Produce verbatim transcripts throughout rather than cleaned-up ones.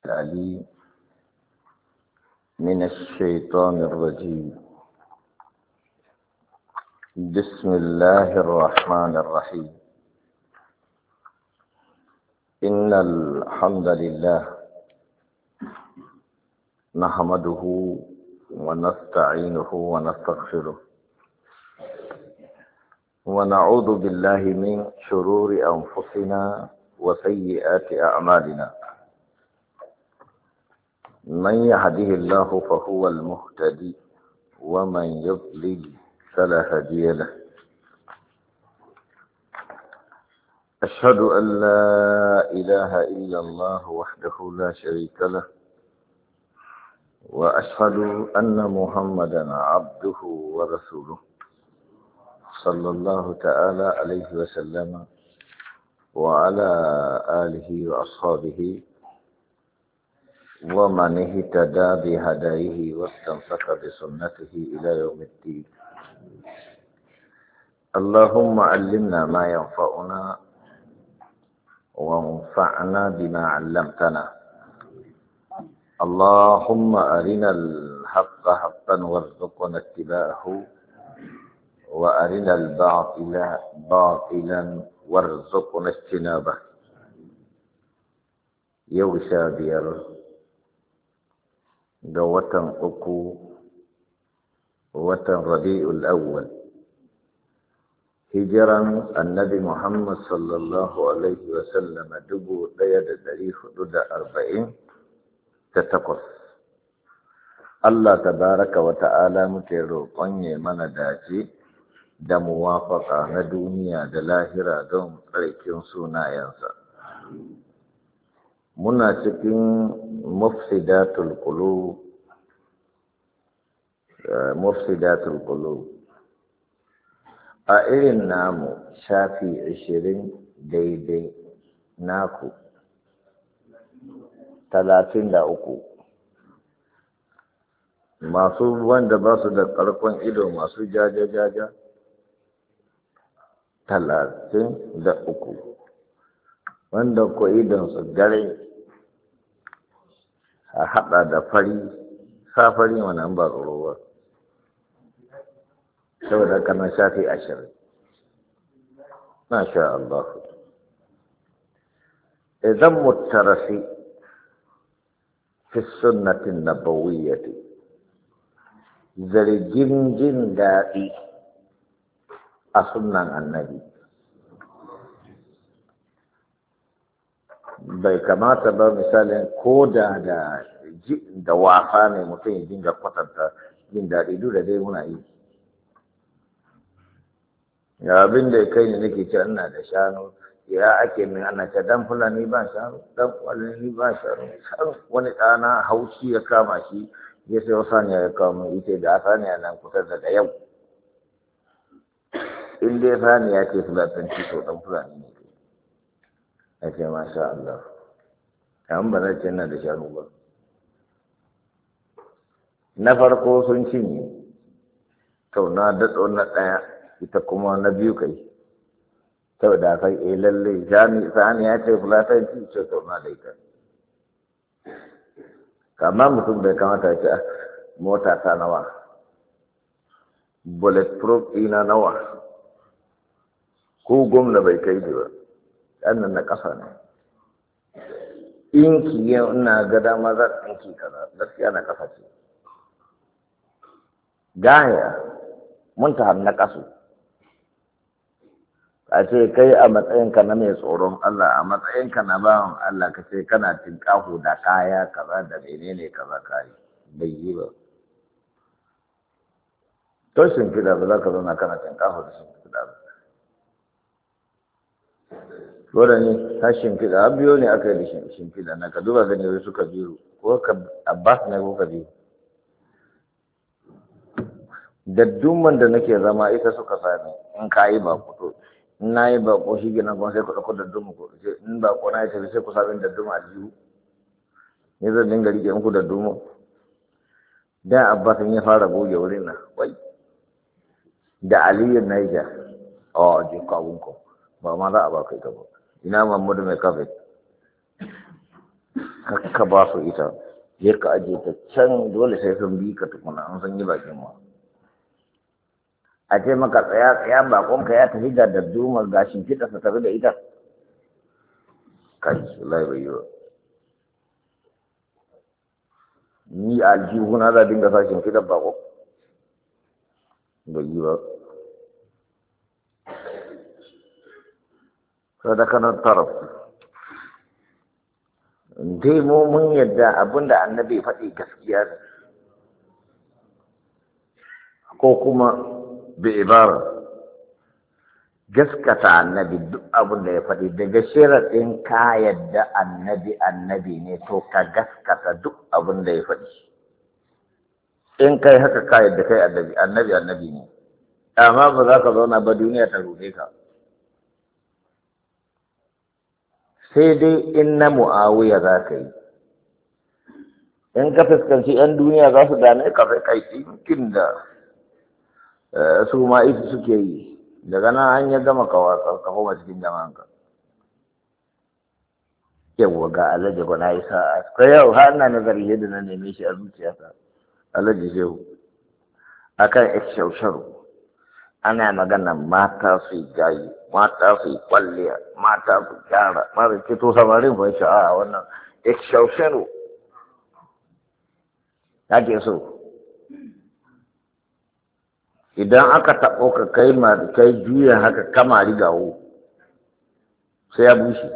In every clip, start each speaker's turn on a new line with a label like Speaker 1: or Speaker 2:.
Speaker 1: العليم من الشيطان الرجيم. بسم الله الرحمن الرحيم. إن الحمد لله نحمده ونستعينه ونستغفره ونعوذ بالله من شرور أنفسنا وسيئات أعمالنا. من يهده الله فهو المهتدي ومن يضلل فلا هادي له. أشهد أن لا إله إلا الله وحده لا شريك له، وأشهد أن محمدا عبده ورسوله صلى الله تعالى عليه وسلم وعلى آله وأصحابه ومن اهتدى بهديه واستمسك بسنته إلى يوم الدين. اللهم علمنا ما ينفعنا وانفعنا بما علمتنا. اللهم أرنا الحق حقا وارزقنا اتباعه، وأرنا الباطل باطلا وارزقنا اجتنابه. يوشا بير ga watan uku watan rabi'ul awwal, hijiran annabi Muhammad sallallahu alaihi wa sallam dubu ɗaya da ɗari hudu da arba'in da takwas. Allah tabaraka wa ta'ala muke roƙon ya mana dace da muwafaka na duniya da lahira don tsarkin sunayensa. Muna cikin mufsidatul qulub mufsidatul qulub a irin namu shafi ashirin daidai, naku talatin da uku. Masu wanda ba su da ƙarfin ido, masu jaja-jaja talatin da uku, wanda ko idonsu gare a haɗa da fari, safari wannan ba tsoro ba, saboda kanan shafi ashirin. Masha Allah. Idan mutarasi fi sunnatin nabawiyyati, zargin jin daɗi a sunnan annabi bai kamata ba. Misalin ko da da wasa ne mutum ya dinga kwatanta jin daɗi, duk da dai muna yi. Ya abin da ya kai ne nake ce ina da shanu, ya ake min ana ce dan fulani ba shanu, dan fulani ba shanu. Wani ɗana haushi ya kama shi, ya sai saniya ya kama ita da saniya nan kusa daga yau. In dai saniya ce fulatanci to dan fulani ne. Ya ce masha Allah, kan ba zai ce ina da shanu ba. Na farko sun cinye, to na daɗo na ɗaya, ita kuma na biyu kai. Sau da kai eh lalle saniya ce fulatanci ce to na da ita. Kamar mutum bai kamata ya ce mota ta nawa, bulletproof ina nawa, ko gwamna bai kai ba, ɗan na ƙasa ne. Inki yau ina ga dama za ta inki kaza, gaskiya na ƙasa ce. Gaya mun ta na ƙasu. A ce kai a matsayinka na mai tsoron Allah, a matsayinka na bawan Allah, ka ce kana tinƙaho da kaya kaza da menene kaza kayi, bai yi ba. To shimfiɗa ba za ka zauna kana tinƙaho da shimfiɗa ba. Dole ne ta shimfiɗa, an biyo ne aka yi da shimfiɗa na ka duba gani wai suka biyu, ko ka Abbas ne ko ka biyu. Dadduman da nake zama ita suka sani, in ka yi ba to in na yi bako shi gina kuma sai ku ɗauko dadduma ko in bako na ya tafi sai ku sami dadduma a jihu, ne zan dinga rike muku dadduma. Da Abbas ya fara goge wurin nan, wai da Aliyu Naija, a jin kawun ko ba ma za a ba kai gaba. Ina Mahmudu mai kafet, kakka ba su ita je ka aje ta can dole sai sun bi ka tukuna an san yi bakin ma a ce maka tsaya tsaya bakon ka ya tafi da dadduma gashin kiɗa sa tafi da ita kai lai bai yi ba ni aljihuna za dinga sashin kiɗa bakon bai yi ba sadakanar taraf dai mu mun yadda abinda annabi faɗi gaskiya ko kuma bi ibara gaskata annabi duk abinda ya faɗi daga sharaɗin ka yadda annabi annabi ne to ka gaskata duk abinda ya faɗi in kai haka ka yadda kai annabi annabi annabi ne amma ba za ka zauna ba duniya ta ruɗe ka sai dai in na mu'awiya za ka yi in ka fuskanci 'yan duniya za su dame ka sai kai ɗinkin da su ma ita suke yi daga nan an ya gama kawo koma cikin jama'anka yawwa ga alhaji gwana yi sa'a kai yau har na nazari yadda na neme shi a zuciyata alhaji shehu akan ikshausharo ana magana mata su yi gayi mata su yi kwalliya mata su gyara mara kito samarin fa shi a wannan ikshausharo ake so idan aka taɓo ka kai kai juya haka kama rigawo sai ya bushe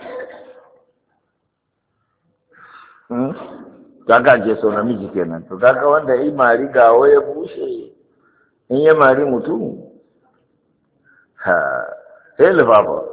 Speaker 1: kaga ke so namiji kenan to kaga wanda yi mari gawo ya bushe in ya mari mutum ha sai lifafa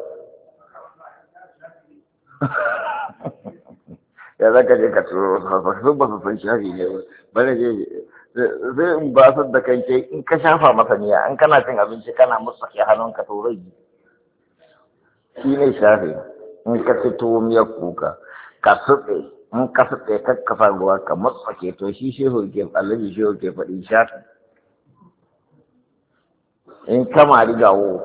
Speaker 1: ya zaka je ka turo sun ba su san shafi ne ba ne je zai in ba su da kanke in ka shafa masa niya an kana cin abinci kana musake hannunka to rai shi ne shafi in ka ci tuwo miyar kuka ka suɗe in ka suɗe kakkafa ruwa ka musake to shi shehu ke allabi shehu ke faɗi shafi in kama rigawo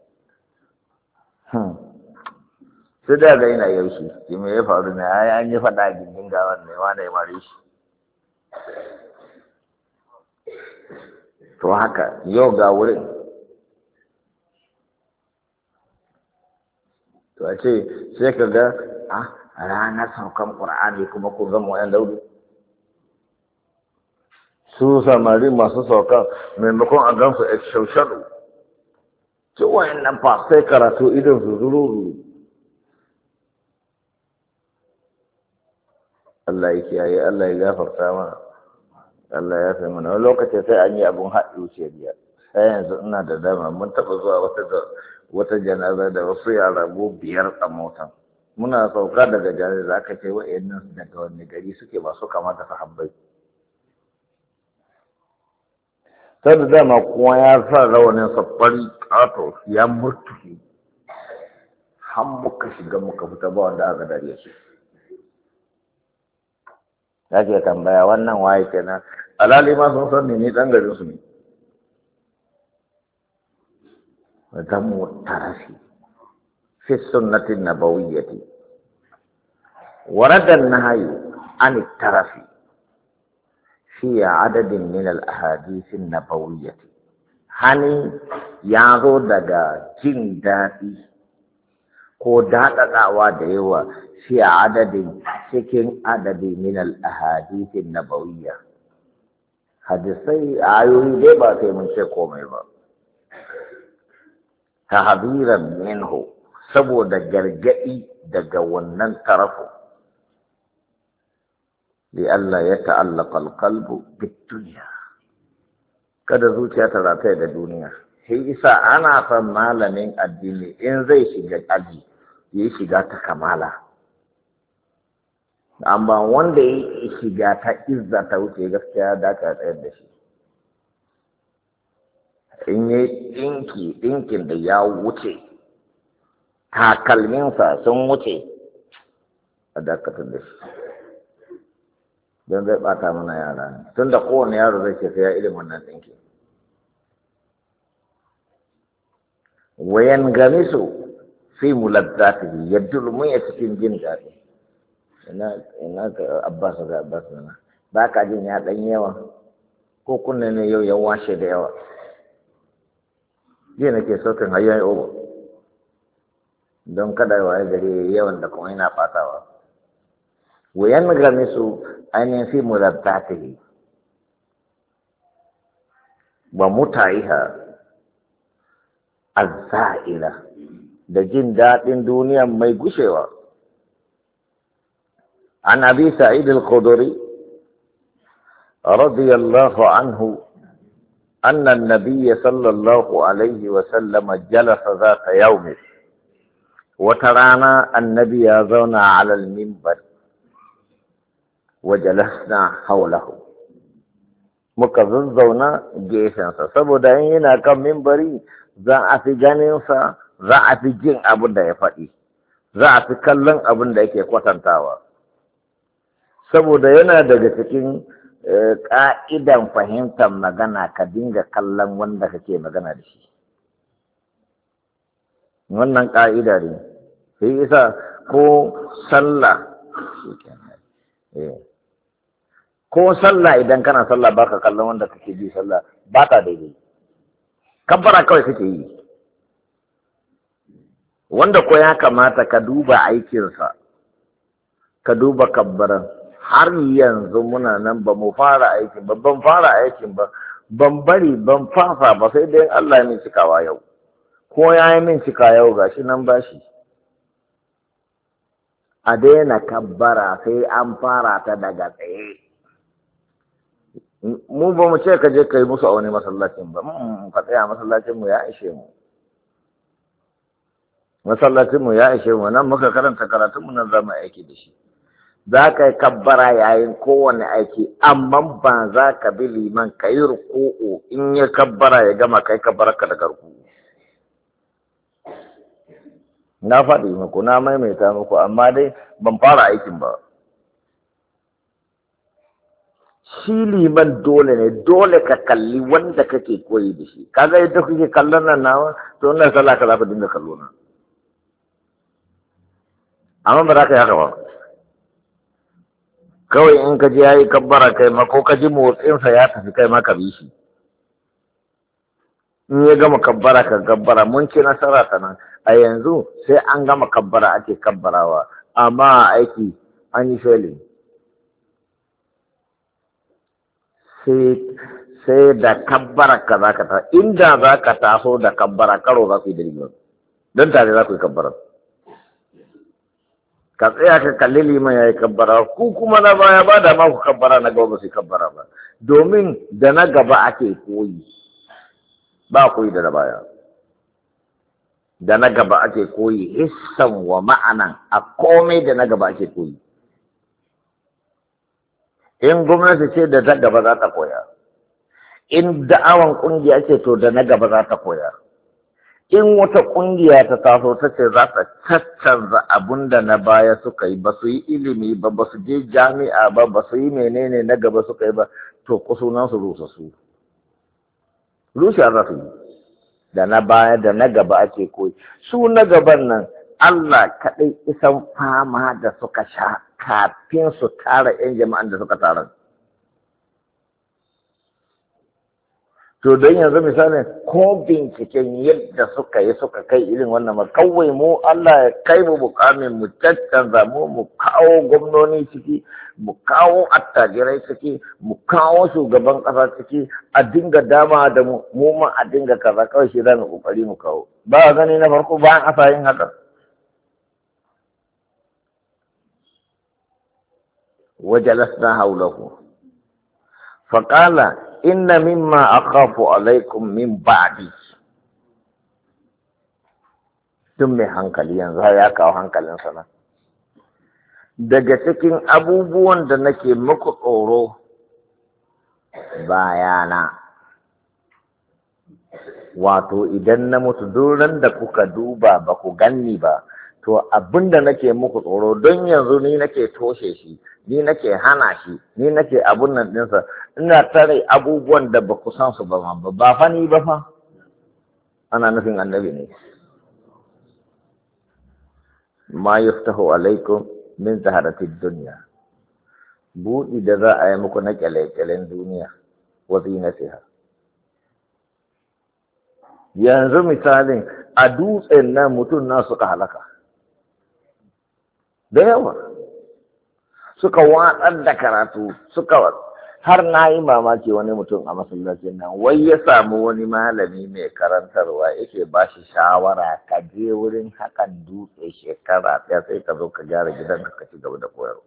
Speaker 1: sai da ga yana yaushe shi me ya faru ne ai an yi faɗa a gindin gawan ne wanda ya mare shi to haka yau ga wurin to a ce sai ka ga a ranar saukan ƙur'ani kuma ku zama wayan daudu su samari masu saukan maimakon a gansu a shaushadu ci wayan nan fa sai karatu idan su zururu Allah ya kiyaye Allah ya gafarta mana Allah ya sai mana wani lokaci sai an yi abun haɗi wuce biya sai yanzu ina da dama mun taɓa zuwa wata wata janaza da wasu yara go biyar a motan muna sauka daga janaza aka ce wa'annan daga wani gari suke masu kama da sahabbai sai da dama kuma ya sa rawanin safari ƙato ya mutu har muka shiga muka fita ba wanda aka dare shi ya ke tambaya wannan waye kenan alali ma sun san ne ni dan garin su ne dan mutarafi fi sunnati nabawiyyati warada an-nahyu an tarafi fi adadin min al-ahadith an-nabawiyyati hani ya zo daga jin daɗi ko daɗaɗawa da yawa fi adadin cikin adadi min al-ahadithin nabawiyya hadisai ayoyi dai ba sai mun ce komai ba tahdiran minhu saboda gargadi daga wannan tarafu li alla yata'allaqa al-qalbu bid-dunya kada zuciya ta rataya da duniya sai isa ana son malamin addini in zai shiga aji ya shiga ta kamala amma wanda ya shiga ta izza ta wuce gaskiya da ka tsayar da shi in yi ɗinki ɗinkin da ya wuce takalminsa sun wuce a dakatar da shi don zai ɓata mana yara ne tun da kowane yaro zai ce sai ya irin wannan ɗinki wayan gamisu fi mulazzatihi ya dulmu ya cikin jin daɗi ina ina ka Abbas ga Abbas na ba ka jin ya dan yawa ko kunne ne yau ya washe da yawa jiya nake sautin hayyan obo don kada waye gari yawan da kuma yana fatawa wayan gane su ainihin fi murattatihi wa muta'iha azza'ila da jin daɗin duniya mai gushewa an abi sa'id al-khudri radiyallahu anhu anna an-nabiy sallallahu alaihi wa sallam jalasa zata yawm wata rana annabi ya zauna ala al-minbar wa jalasna hawlahu muka zazzauna gefensa saboda in yana kan minbari za a fi ganinsa za a fi jin abin da ya faɗi za a fi kallon abin da yake kwatantawa saboda yana daga cikin ƙa'idan fahimtar magana ka dinga kallon wanda kake magana da shi wannan ƙa'ida ne sai isa ko sallah ko sallah idan kana sallah baka kallon wanda kake bi sallah ba ta daidai kabbara kawai kake yi wanda ko ya kamata ka duba aikinsa ka duba kabbaran har yanzu muna nan ba mu fara aikin ba ban fara aikin ba ban bari ban fasa ba sai dai Allah ya min cikawa yau ko ya yi min cika yau gashi nan bashi a daina kabbara sai an fara ta daga tsaye mu ba mu ce ka je ka yi musu a wani masallacin ba ka tsaya masallacin mu ya ishe mu masallacin mu ya ishe mu nan muka karanta karatun mu nan zamu aiki da shi za ka yi kabbara yayin kowane aiki amma ba za ka bi liman ka yi ruku'u in ya kabbara ya gama kai kabbara ka daga ruku'u na faɗi muku na maimaita muku amma dai ban fara aikin ba shi liman dole ne dole ka kalli wanda kake koyi da shi kaga yadda kuke kallon nan nawa to wannan sallah ka za ka dinga kallo na amma ba za ka yi haka ba kawai in ka ji ya yi kabbara kai ma ko ka ji motsinsa ya tafi kai ma ka bi shi in ya gama kabbara ka kabbara mun ci nasara ta nan a yanzu sai an gama kabbara ake kabbarawa amma aiki an yi failing sai da kabbara ka za ka ta inda za ka taso da kabbara karo za ku yi da liman don tare za ku yi kabbara ka tsaya ka kalli liman ya yi kabbara ku kuma na baya ba da ma ku kabbara na gaba ba su yi kabbara ba domin da na gaba ake koyi ba koyi da na baya da na gaba ake koyi hissan wa ma'anan a komai da na gaba ake koyi in gwamnati ce da ta gaba za ta koya in da'awan kungiya ce to da na gaba za ta koya in wata kungiya ta taso ta ce za ta caccanza abun da na baya suka yi ba su yi ilimi ba ba su je jami'a ba ba su yi menene na gaba suka yi ba to kusunan su rusa su rusha za su yi da na baya da na gaba ake koyi su na gaban nan Allah kaɗai isan fama da suka sha kafin su tara 'yan jama'an da suka tara. To don yanzu misalin ko binciken yadda suka yi suka kai irin wannan ma kawai mu Allah ya kai mu mukamin mu caccanza mu mu kawo gwamnoni ciki mu kawo attajirai ciki mu kawo shugaban ƙasa ciki a dinga dama da mu mu ma a dinga kaza kawai shi zamu kokari mu kawo ba gani na farko bayan asa yin haka wajalasna haulahu faqala inna mimma akhafu alaikum min ba'di tun mai hankali yanzu ya kawo hankalin sana daga cikin abubuwan da nake muku tsoro bayana wato idan na mutu duran da kuka duba ba ku ganni ba to abinda nake muku tsoro don yanzu ni nake toshe shi ni nake hana shi ni nake abun nan dinsa ina tare abubuwan da ba ku san su ba ba ba fa ni ba fa ana nufin annabi ne ma yaftahu alaikum min zaharatid dunya buɗi da za a yi muku na kyale-kyalen duniya wa zinatiha. Yanzu misalin a dutsen nan mutum na suka halaka da yawa, suka watsar da karatu, suka har na yi mamaki wani mutum a masallacin nan wai ya samu wani malami mai karantarwa yake ba shi shawara ka je wurin hakan dutse shekara ɗaya sai ka zo ka gyara gidan ka ci gaba da koyarwa.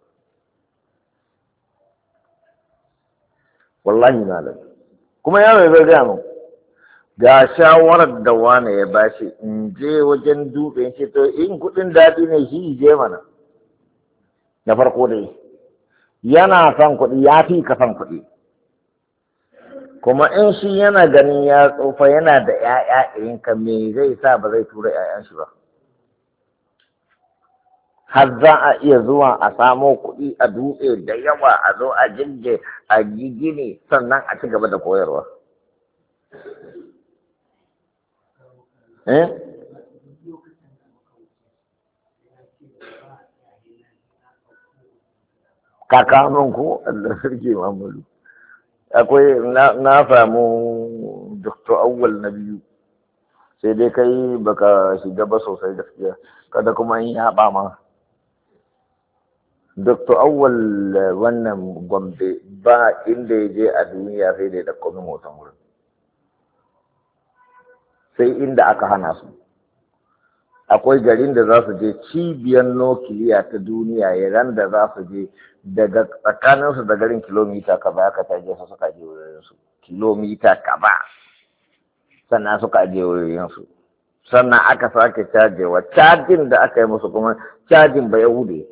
Speaker 1: Wallahi malam, kuma yaro zai gaya min ga shawarar da wane ya bashi in je wajen dutse ce to in kuɗin daɗi ne shi je mana. Na farko dai yana son kuɗi ya fi ka son kuɗi, kuma in shi yana ganin ya tsufa yana da ‘ya'ya irin ka me zai sa ba zai tura ‘ya'yan shi ba. Har za a iya zuwa a samo kuɗi a dutse da yawa a zo a jirge a yi gini sannan a ci gaba da koyarwa. Eh? Kakanin ko Allah sarki Muhammadu. Akwai na samu Doktor Awwal na biyu, sai dai kai baka shiga ba sosai gaskiya, kada kuma in haɓa ma. Doktor Awwal wannan Gombe ba inda ya je a duniya sai dai da komin hoton wurin. Sai inda aka hana su. Akwai garin da za su je cibiyar nukiliya ta duniya yaran da za su je daga tsakaninsu da garin kilomita kaza aka taje su suka je wurinsu. Kilomita kaza sannan suka je wurinsu. Sannan aka sake cajewa. Cajin da aka yi musu kuma cajin ba Yahude.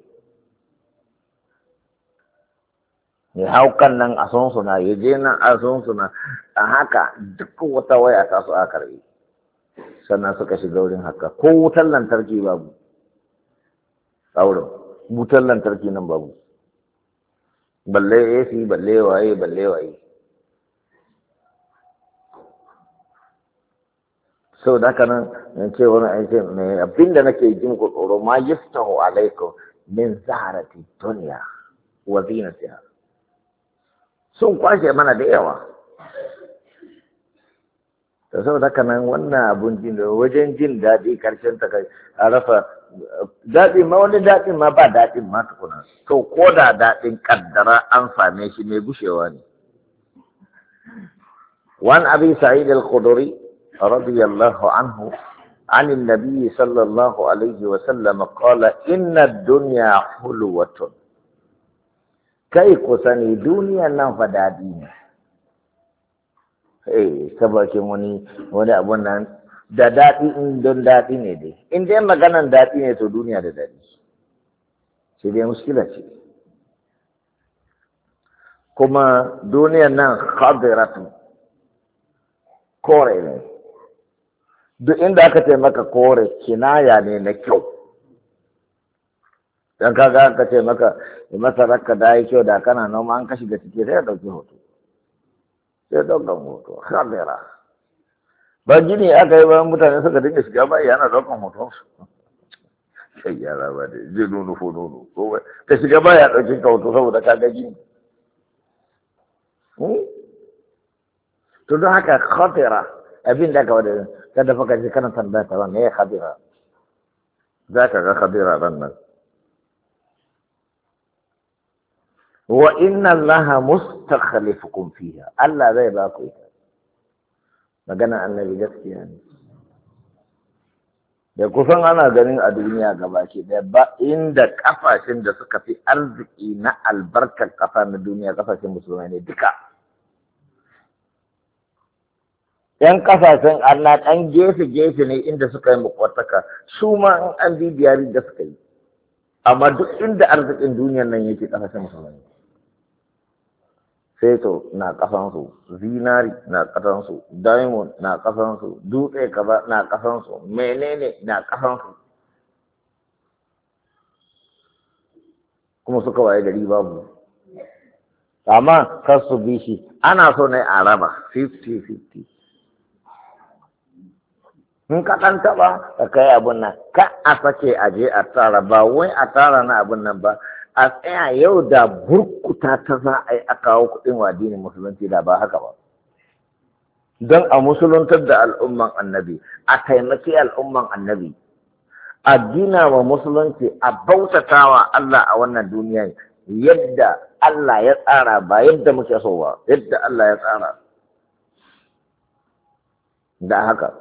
Speaker 1: Ya hau kan nan a suna, ya je nan a suna, a haka duk wata waya ta su aka karbe. Sannan suka shiga wurin haka ko wutar lantarki babu saurin wutar lantarki nan babu balle A C balle waye balle waye sau da haka nan in ce wani aiki mai abinda nake jin ku tsoro ma yaftahu alaikum min zaharati dunya wa zinatiha sun kwashe mana da yawa. Da sau da kanan wannan abun jin da wajen jin daɗi karshen ta kai a rasa daɗi ma wani daɗin ma ba daɗin ma tukuna. To ko da daɗin kaddara an same shi mai gushewa ne. Wan Abi Sa'id al-Khudri radiyallahu anhu عن النبي صلى الله عليه وسلم قال إن الدنيا حلوة كي كسني دنيا نفدادين. Eh, sabakin wani wani abun nan da daɗi in don daɗi ne dai. In dai maganan daɗi ne to duniya da daɗi. Sai dai muskila ce. Kuma duniyan nan khadiratu kore ne. Duk inda aka ce maka kore kinaya ne na kyau. Dan kaga aka ce maka masarar ka da yi kyau da kana noma an ka shiga ciki sai ya ɗauki hoto. Sai ɗaukan hoto, kamera. Ba gini aka yi bayan mutane suka dinga shiga ba yana ɗaukan hotonsu. Sai yara ba da zai nuna ko nono. Ka shiga ba ya ɗauki ka hoto saboda ka ga gini. To don haka khatira abin da ka wadda kada fa ka ji kana tambaya ta wannan ya khatira. Za ka ga khatira ran nan. Wa inna Allaha mustakhlifukum fiha. Allah zai ba ku ita. Magana annabi gaskiya ne. Da kusan ana ganin a duniya gabaki da ba inda kafashin da suka fi arziki na albarkar kafa na duniya kafashin musulmai ne duka. Yan kafashin Allah ɗan gefe-gefe ne inda suka yi makwataka su ma in an bibiyari da suka yi. Amma duk inda arzikin duniyar nan yake kafashin musulmai ne. Fetur na ƙasansu, zinari na ƙasansu, diamond na ƙasansu, dutse kaza na ƙasansu, menene na ƙasansu. Kuma suka waye gari babu. Amma kar su bi shi, ana so ne a raba fifty fifty. in ka ɗan taɓa ka kai abun nan ka a sake a je a tara ba wai a tara na abun nan ba a tsaya yau da burkuta ta za a yi a kawo kuɗin wa addinin musulunci da ba haka ba don a musuluntar da al'umman annabi a taimaki al'umman annabi a gina wa musulunci a bautatawa Allah a wannan duniya yadda Allah ya tsara ba yadda muke so ba yadda Allah ya tsara da haka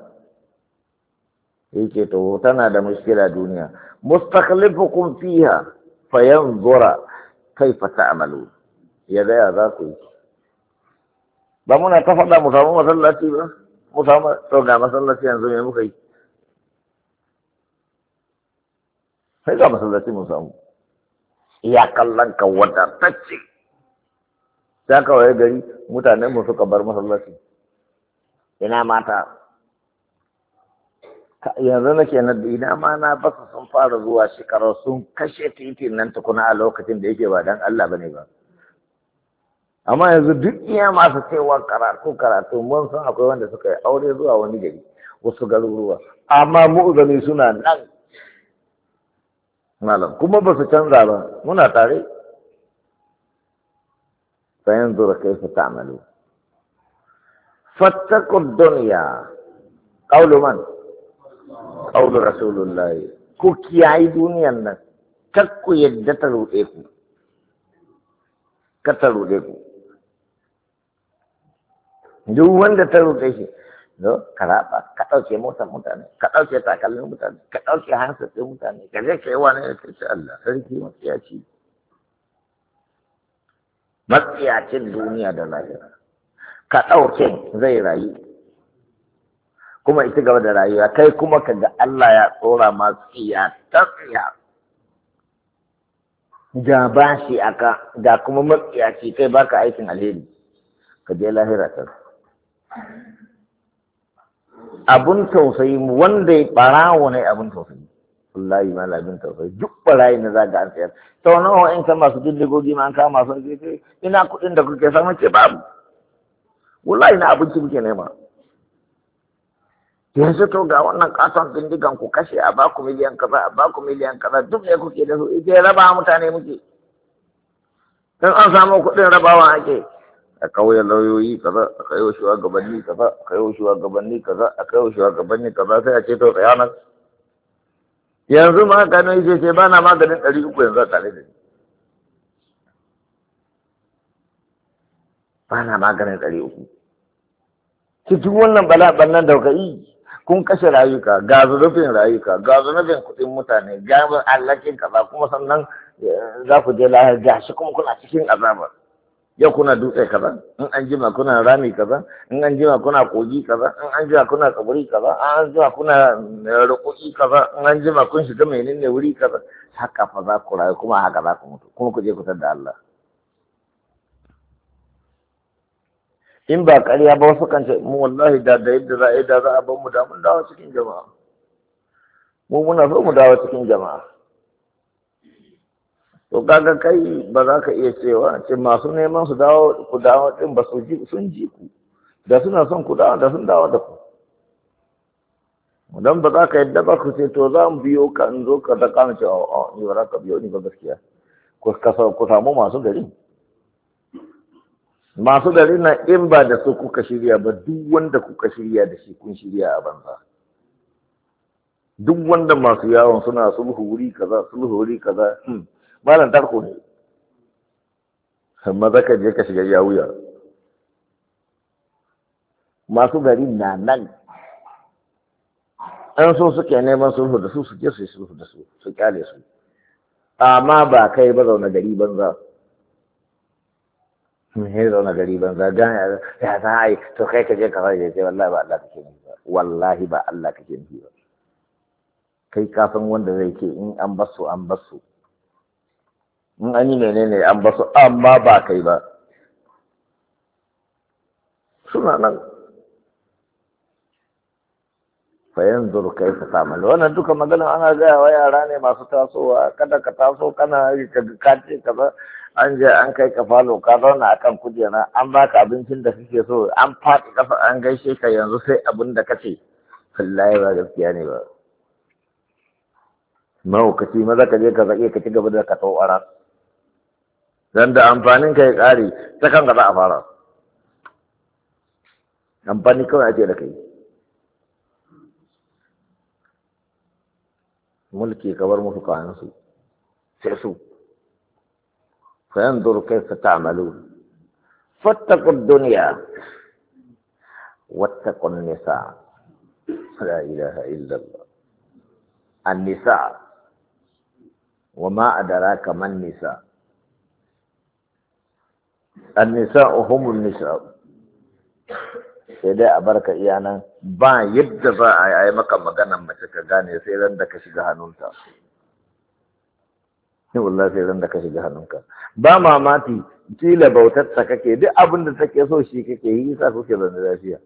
Speaker 1: yake to tana da mushkila duniya mustakhlifukum fiha fayanzura kaifa ta'malu ya da ya za ku yi ba muna ta faɗa mu samu masallaci ba mu samu to ga masallaci yanzu me muka yi sai ga masallaci mu samu iya kallon ka wadatacce ta kawai gari mutanen mu suka bar masallaci ina mata yanzu nake na ina ma na basu sun fara zuwa shekarar sun kashe titin nan tukuna a lokacin da yake ba dan Allah bane ba amma yanzu duk iya masu cewa karatu karatu mun san akwai wanda suka yi aure zuwa wani gari wasu garuruwa amma mu'uzami suna nan malam kuma ba su canza ba muna tare sayan zura kai su ta'amalu fattakun duniya ƙaulu man ƙaulu rasulullahi ku kiyayi duniyan nan kakku yadda ta ruɗe ku ka ta ruɗe ku duk wanda ta ruɗe shi zo ka raba ka ɗauke motar mutane ka ɗauke takalmin mutane ka ɗauke hansatsin mutane ka je ka yi wani ya ce Allah sarki matsiyaci matsiyacin duniya da lahira ka ɗauke zai rayu kuma ita gaba da rayuwa kai kuma ka ga Allah ya tsora ma tsiya ta tsiya ga bashi aka ga kuma matsiyaci kai baka aikin alheri ka je lahira ta abun tausayi wanda ya barawo ne abun tausayi wallahi ma labin tausayi duk barayi na zaga an tsayar sau nawa in ka masu diddigogi ma an kama sun ce ina kuɗin da kuke samun ce babu wallahi na abinci muke nema yanzu to ga wannan katon bindigan ku kashe a baku miliyan kaza a baku miliyan kaza duk ne kuke da su ita raba mutane muke in an samu kuɗin rabawa ake a kauye lauyoyi kaza a kai wa shugabanni kaza a kai wa shugabanni kaza a kai wa shugabanni kaza sai a ce to tsaya nan yanzu ma gano yace ce ba na maganin ɗari uku yanzu a tare da ni ba na maganin ɗari uku ki duk wannan bala'ban nan da kuka yi kun kashe rayuka ga zurfin rayuka ga zurfin kuɗin mutane ga allakin kaza kuma sannan za ku je lahar gashi kuma kuna cikin azabar yau kuna dutse kaza in an jima kuna rami kaza in an jima kuna kogi kaza in an jima kuna kaburi kaza in an jima kuna rukuki kaza in an jima kun shiga menene wuri kaza haka fa za ku rayu kuma haka za ku mutu kuma ku je ku da Allah in ba ƙarya ba wasu kan ce mu wallahi da da yadda za a yi da za a bar mu da mun dawo cikin jama'a mu muna so mu dawo cikin jama'a to kaga kai ba za ka iya cewa ce masu neman su dawo ku dawo din ba su ji sun ji ku da suna son ku dawo da sun dawo da ku dan ba za ka yadda ba ku ce to za mu biyo ka in zo ka da kana ce a ni ba za ka biyo ni ba gaskiya ku ku samu masu gari masu gari na in ba da su kuka shirya ba duk wanda kuka shirya da shi kun shirya a banza duk wanda masu yawon suna sulhu wuri kaza sulhu wuri kaza malam tarko ne amma zaka je ka shiga yawuya masu gari na nan an so suke neman sulhu da su su je su yi sulhu da su su kyale su amma ba kai ba zaune gari banza ne zaune gari banza gane ya za a yi to kai ka je ka fara ce wallahi ba Allah kake nufi ba wallahi ba Allah kake nufi ba kai ka san wanda zai ce in an basu an basu in an yi menene an basu amma ba kai ba suna nan fayan zuru kai ka samu wannan duka magana ana gaya wa yara ne masu tasowa kada ka taso kana ka ce kaza an je an kai ka falo ka zauna akan kujera an baka abincin da kake so an faɗi kafa an gaishe ka yanzu sai abin da kace wallahi ba gaskiya ne ba mahaukaci maza ka je ka zaƙe ka ci gaba da ka tawara dan da amfanin ka ya ƙare ta kan za a fara amfani kawai ake da kai mulki ka bar musu kayansu sai su fa yanzur kayfa ta'malun fattaqud dunya wattaqun nisa la ilaha illa Allah an-nisa وما أدراك ما النساء النساء هم النساء sai dai a barka iya nan ba yadda za a yi maka maganan mace ka gane sai ran da ka shiga hannunta sai wallahi sai ran da ka shiga hannunka ba mamaki kila bautar ta kake duk abin da take so shi kake yi sa kuke zaune lafiya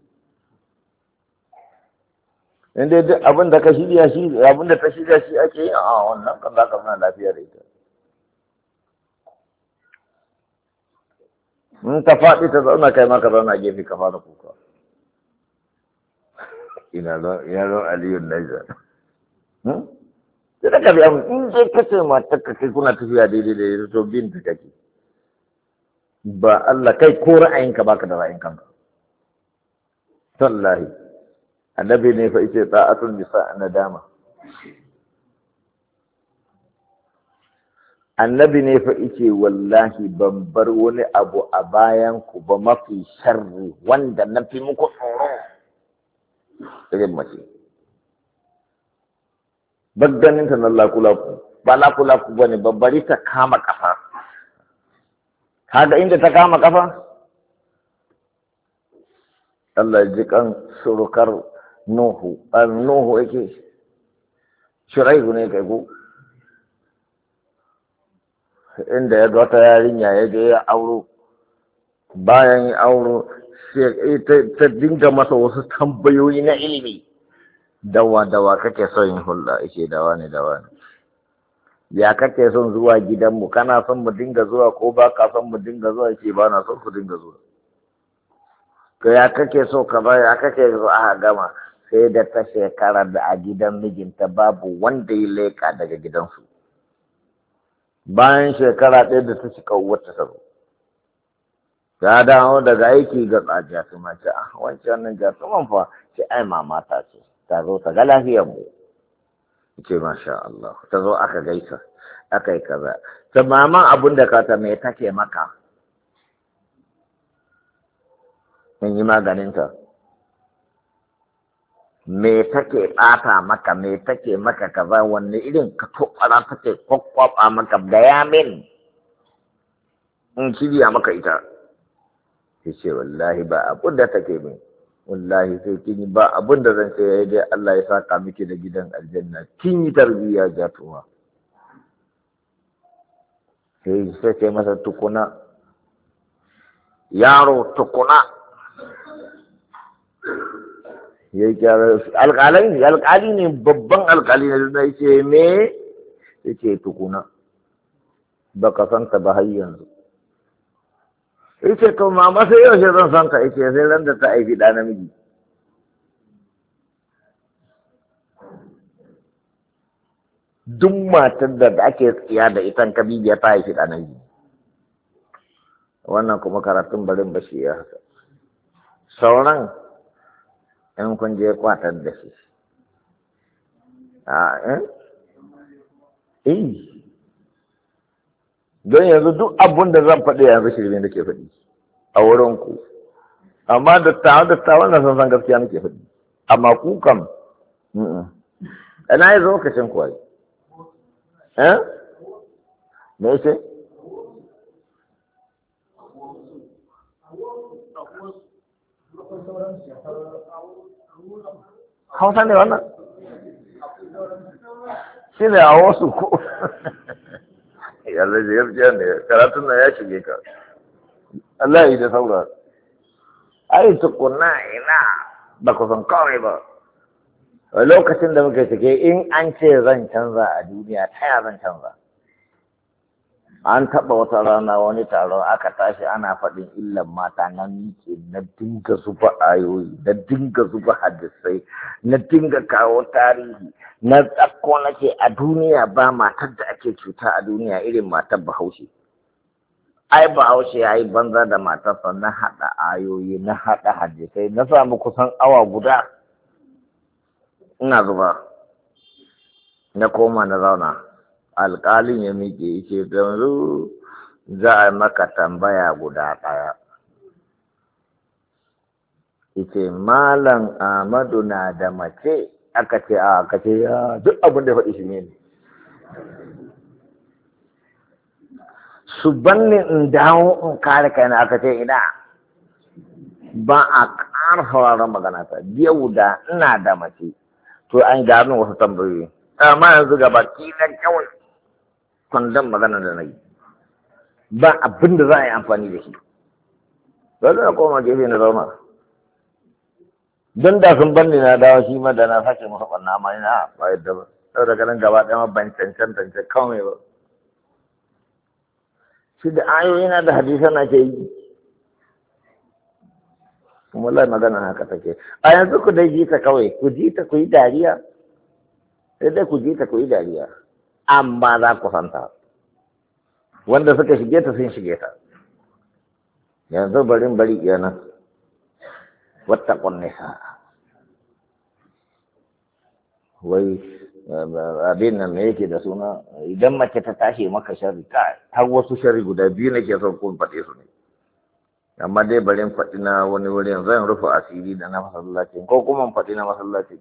Speaker 1: in dai duk abin da ka shirya shi abin da ta shirya shi ake yi a wannan kan za ka zama lafiya da ita in ta faɗi ta zauna kai ma ka zauna gefe ka fara kuka ina zo ina zo aliyun naija sai da ka biya in dai ka ce ma ta kai kuna tafiya daidai da ita to bin ta kake ba Allah kai ko ra'ayinka baka da ra'ayin kanka wallahi annabi ne fa yace ta'atul nisa nadama annabi ne fa yace wallahi ban bar wani abu a bayan ku ba mafi sharri wanda na fi muku tsoro irin mace bagganin ta na lakulaku ba lakulaku bane babbari ta kama kafa kaga inda ta kama kafa Allah ji kan surukar Nuhu, an Nuhu yake Shuraihu ne kai ko inda ya ga wata yarinya ya je ya auro bayan ya auro sai ta dinga masa wasu tambayoyi na ilimi dawa dawa kake son yin hulɗa yake dawa ne dawa ne ya kake son zuwa gidanmu kana son mu dinga zuwa ko ba ka son mu dinga zuwa yake ba na son ku dinga zuwa ka ya kake so ka ba ya kake so aka gama sai da ta shekara da a gidan mijinta babu wanda ya leƙa daga gidansu bayan shekara ɗaya da ta cika wata sabo ta dawo daga aiki ga tsajiya su mace a wancan nan jasuman fa ce ai mamata ce ta zo ta ga lafiyar mu ce masha Allah ta zo aka gaisa aka yi kaza ta maman abin da ka ta me take maka in yi maganinta me take ɓata maka me take maka kaza wanne irin ka tobara take kwakwaba maka gaya min in shirya maka ita ya ce wallahi ba abun da take min wallahi sai kin yi ba abun da zan ce ya dai Allah ya saka miki da gidan aljanna kin yi tarbiyya jatuwa sai sai ce masa tukuna yaro tukuna ya yi kyara alƙalai ne alƙali ne babban alƙali ne da ce me ya ce tukuna ba ka santa ba har yanzu ya ce to mama sai yaushe zan santa ya ce sai ran da ta aiki ɗa namiji duk matar da ake tsiya da ita kabibiya ta haifi ɗa namiji wannan kuma karatun barin bashi ya haka sauran in kun je kwatar da shi a eh eh don yanzu duk abun da zan faɗi yanzu shirme da ke faɗi a wurin ku amma dattawa dattawa na san san gaskiya nake faɗi amma ku kam ina yi zo lokacin kuwa eh me ce Hausa ne wannan? Shi ne a wasu ko? Yalla gaskiya ne, karatun nan ya shige ka. Allah yi da saura. Ai tukuna ina ba ku san kawai ba. A lokacin da muke cike in an ce zan canza a duniya ta ya zan canza. an taɓa wata rana wani taron aka tashi ana faɗin illan mata na miƙe na dinga zuba ayoyi na dinga zuba hadisai na dinga kawo tarihi na tsakko nake a duniya ba matar da ake cuta a duniya irin matar bahaushe ai bahaushe ya yi banza da matarsa na haɗa ayoyi na haɗa hadisai na samu kusan awa guda ina zuba na koma na zauna alƙalin ya miƙe yake yanzu za a maka tambaya guda ɗaya. Yace Malam Ahmadu na da mace aka ce a aka ce ya duk abin da ya faɗi shi ne. Su banni in dawo in kare kaina aka ce ina ba a ƙara sauraron magana ta yau da ina da mace to an gano wasu tambayoyi amma yanzu gaba kilan kawai kwandon magana da na yi ba abin da za a yi amfani da shi ba zai koma gefe na zauna don da sun banni na dawo shi ma da na sake masa ɓanna amma ina ba yadda ba sau daga nan gaba ɗaya ban cancan cancan kawai ba shi da ayoyi na da hadisa na ke yi kuma lai magana haka take a yanzu ku dai ji ta kawai ku ji ta ku yi dariya sai dai ku ji ta ku yi dariya amma za ku santa wanda suka shige ta sun shige ta yanzu barin bari kenan wata ƙunnisa wai abin nan me yake da suna idan mace ta tashi maka sharri har wasu sharri guda biyu nake son kun faɗe su ne amma dai barin faɗi na wani wurin zan rufe asiri da na masallacin ko kuma faɗi na masallacin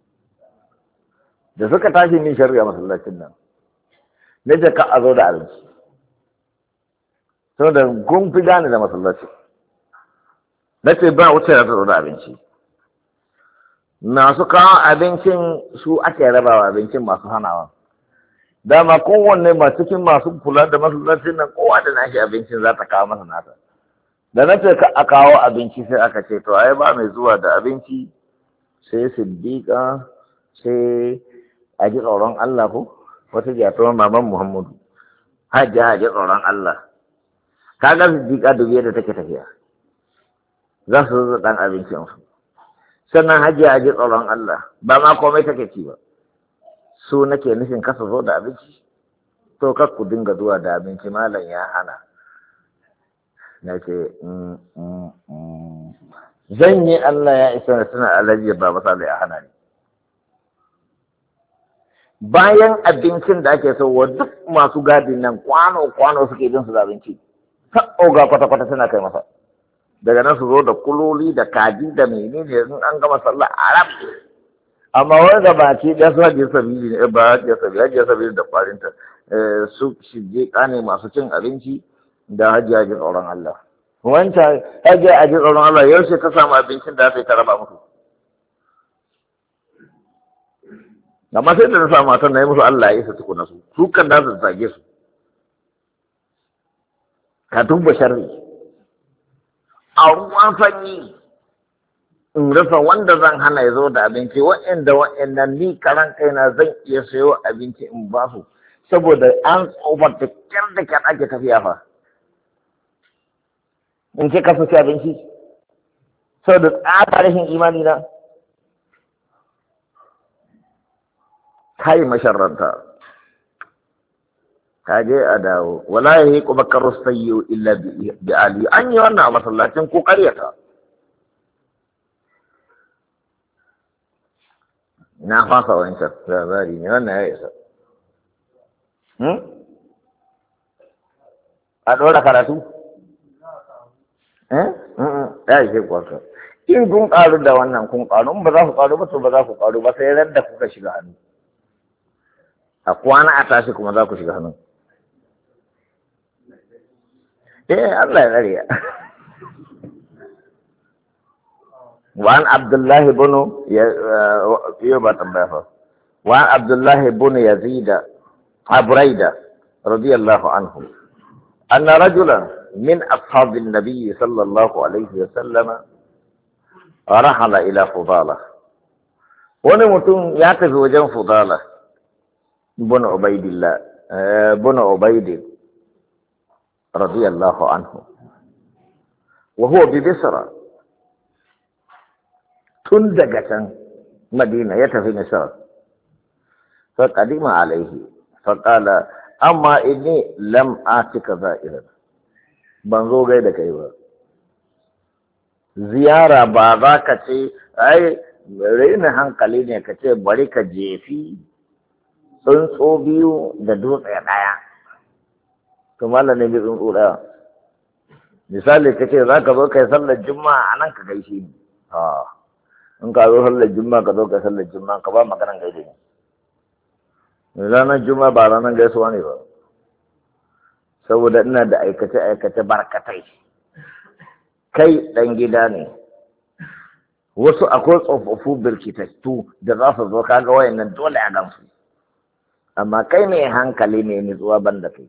Speaker 1: da suka tashi min sharri a masallacin nan na ce ka a zo da abinci sau da gun fi gane da masallaci na ce ba wuce da zo da abinci masu kawo abincin su ake rabawa abincin masu hanawa dama kowanne ma cikin masu kula da masallacin nan kowa da nashi abincin za ta kawo masa nata da na ce a kawo abinci sai aka ce to ai ba mai zuwa da abinci sai siddiƙa sai a ji tsoron Allah ko wata jatuwar maman Muhammadu hajji hajji tsoron Allah ka ga siddiƙa dubiya da take tafiya za su zo ɗan abincinsu sannan hajji hajji tsoron Allah ba ma komai take ci ba su nake nufin kasa zo da abinci to kar ku dinga zuwa da abinci malam ya hana na ce zan yi Allah ya isa na suna alaji ba masa da ya hana ni bayan abincin da ake sauwa duk masu gadin nan kwano-kwano suke bin su da abinci ta oga kwata-kwata suna kai masa daga nan su zo da kuloli da kaji da menene in an gama sallah arab amma wani da baki ɗaya su hajiyar sabili ne ba hajiyar sabili hajiyar sabili da kwarinta su shige kane masu cin abinci da hajiyar hajiyar tsoron Allah wancan hajiyar hajiyar tsoron Allah yaushe ta samu abincin da aka yi ta raba musu amma sai da na sa matan na yi musu Allah ya isa tukuna su su kan da su zage su ka duba sharri a ruwan sanyi in rasa wanda zan hana ya zo da abinci wa'anda wa'annan ni karan kaina zan iya sayo abinci in ba su saboda an tsofar da kyar da kyar ake tafiya fa in ce ka ci abinci saboda tsada rashin imani na kai masharranta ka je a dawo wala yahi ku bakar sayyi illa bi ali an yi wannan a masallacin ko karyata na fasa wancan labari ne wannan ya isa hmm a dora karatu eh ya yi kwaka in kun karu da wannan kun karu in ba za ku karu ba to ba za ku karu ba sai ran da kuka shiga hannu a kwana a tashi kuma za ku shiga hannu eh Allah ya tsare ya وعن عبد الله بن يبا تنبيه وعن عبد الله بن يزيد بريدة رضي الله عنه أن رجلا من أصحاب النبي صلى الله عليه وسلم رحل إلى فضالة ونمتون يعتف وجن فضالة بن عبيد الله بن عبيد radiyallahu anhu wa huwa bi Misra tun daga can Madina ya tafi Misra fa qadima alaihi fa qala amma inni lam atika za'iran ban zo gai da kai ba ziyara ba za ka ce ai raina hankali ne ka ce bari ka jefi tsuntsu biyu da dutse ɗaya to malam ne bi tsuntsu ɗaya misali ka ce za ka zo kai sallar juma'a a nan ka gaishe ni ha in ka zo sallar juma'a ka zo kai sallar juma'a ka ba maganan gaishe ni ranar juma'a ba ranar gaisuwa ne ba saboda ina da aikace-aikace barkatai kai ɗan gida ne wasu akwai tsofaffu birkitattu da za su zo kaga wayannan dole a gansu amma kai mai hankali ne nutsuwa ban da kai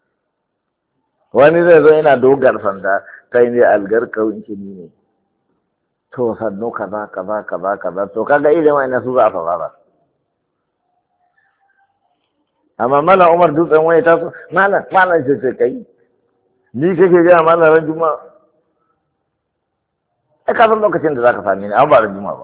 Speaker 1: wani zai zo yana dogar sanda kai ne algar kawunci ni ne to sannu kaza kaza kaza kaza to kaga idan wayannan su za a fara amma mala umar dutsen wani ta so malam malam ce ce kai ni kake gaya malam ran juma'a ai ka san lokacin da zaka sami ni an ba ran juma'a ba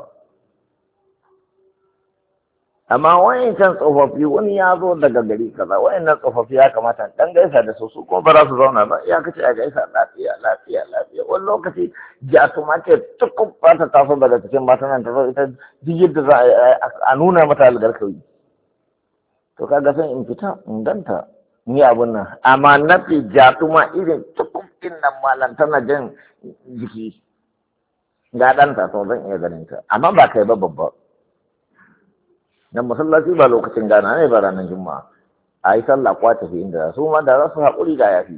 Speaker 1: amma wayan can tsofaffi wani ya zo daga gari kaza wayannan tsofaffi ya kamata dan gaisa da su su ko ba za su zauna ba ya kace a gaisa lafiya lafiya lafiya wani lokaci jatuma ce tukun ba ta taso daga cikin matan ta zo ita duk yadda za a nuna mata algarkawi to kaga san in fita in ganta ni abun nan amma nafi jatuma irin tukukin nan malam tana jan jiki ga ɗanta to zan iya ganin ta amma ba kai ba babba dan masallaci ba lokacin gana ne ba ranar juma'a a yi sallah kwa tafi inda su ma da za su haƙuri da yafi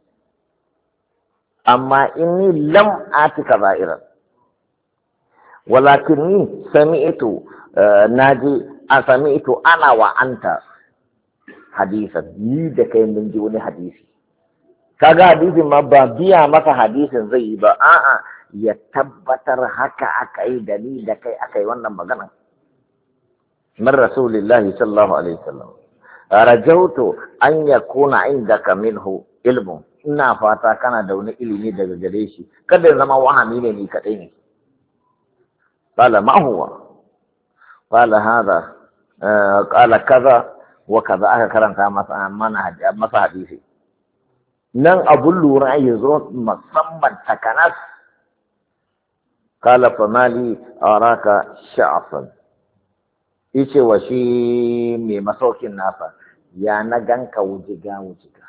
Speaker 1: amma inni lam atika za'iran walakinni sami'tu naji a sami ito ana wa anta hadisan ni da kai mun ji wani hadisi kaga hadisin ma ba biya masa hadisin zai yi ba a'a ya tabbatar haka aka yi da ni da kai aka yi wannan magana min rasulillahi sallallahu alaihi wasallam rajautu an yakuna indaka minhu ilmun ina fata kana da wani ilimi daga gare shi kada ya zama wahami ne ni kadai ne qala ma huwa qala hadha qala kaza wa kaza aka karanta masa mana masa hadisi nan abun lura ya zo musamman takanas qala fa mali araka sha'fan yace wa shi mai masaukin nasa ya na ganka wujiga wujiga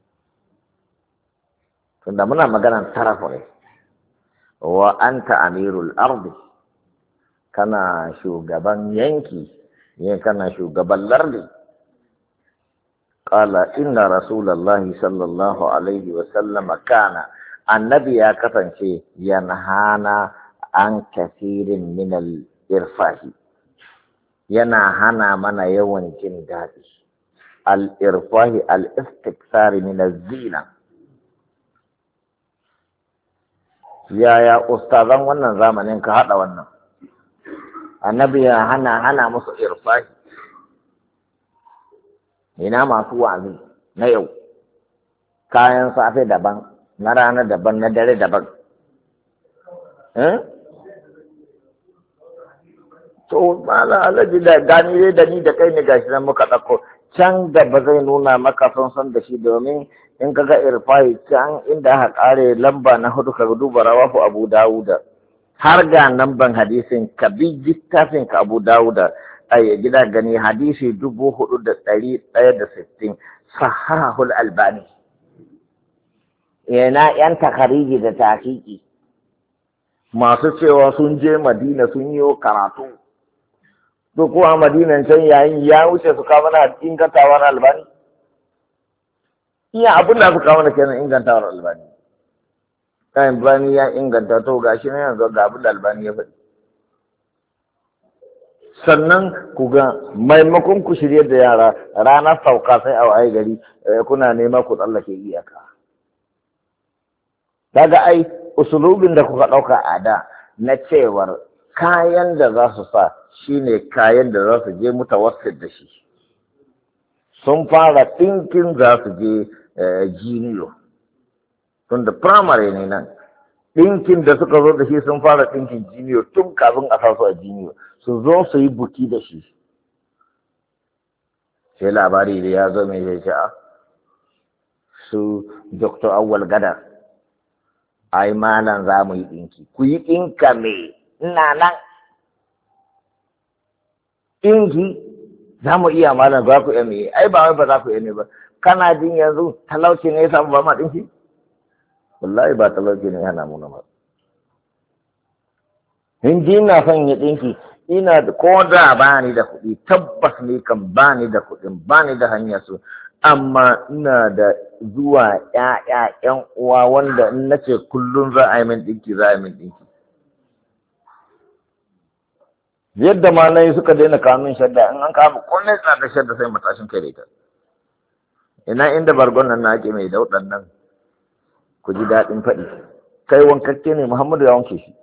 Speaker 1: tunda muna maganar tarafa ne wa anta amirul ardi kana shugaban yanki ne kana shugaban lardi qala inna rasulullahi sallallahu alaihi wa sallam kana annabi ya kasance yanhana an kafirin min al irfahi yana hana mana yawan jin daɗi al irfahi al istikthar min az zina yaya ustazan wannan zamanin ka hada wannan annabi ya hana hana musu irfahi ina masu wa'azi na yau kayan safe daban na rana daban na dare daban eh to mala alaji da gani dai da ni da kai ne gashi nan muka dauko can gaba zai nuna maka son son da shi domin in kaga irfahi can inda aka kare lamba na hudu ka duba rawahu Abu Dawuda har ga nan ban hadisin ka bi littafin ka Abu Dawuda ai gida gani hadisi dubu hudu da ɗari ɗaya da sittin sahahul albani yana yan takariji da tahqiqi masu cewa sun je Madina sun yi karatu to kuwa Madinan can yayin ya wuce su kawo mana ingantawar albani iya abin da suka kawo mana kenan ingantawar albani kayan bani ya inganta to gashi na yanzu ga abin da albani ya faɗi sannan ku ga maimakon ku shirye da yara ranar sauka sai a waye gari kuna nema ku tsallake iyaka kaga ai usulubin da kuka ɗauka a da na cewar kayan da za su sa shine kayan da za su je mutawassit da shi sun fara thinking za su je jiniyo tun da firamare ne nan ɗinkin da suka zo da shi sun fara ɗinkin jiniyo tun kafin a sa su a jiniyo su zo su yi buki da shi sai labari da ya zo mai zai ce a su doktor awwal gada ai malam za mu yi ɗinki ku yi ɗinka me ina nan ɗinki za mu iya malam za ku iya me ai ba wai ba za ku iya ne ba kana jin yanzu talauci ne ya samu ba ma ɗinki wallahi ba talauci ne yana muna ba in ji ina son ya ɗinki ina da ko da ba ni da kuɗi tabbas ne kan ba ni da kuɗin ba ni da hanyar su amma ina da zuwa ƴaƴa ƴan uwa wanda in nace kullum za a yi min ɗinki za a yi min ɗinki yadda ma na yi suka daina kawo min shadda in an kawo komai tsada shadda sai matashin kai da ita ina inda bargon nan na ake mai dauɗan nan ku ji daɗin faɗi kai wankakke ne Muhammadu ya wanke shi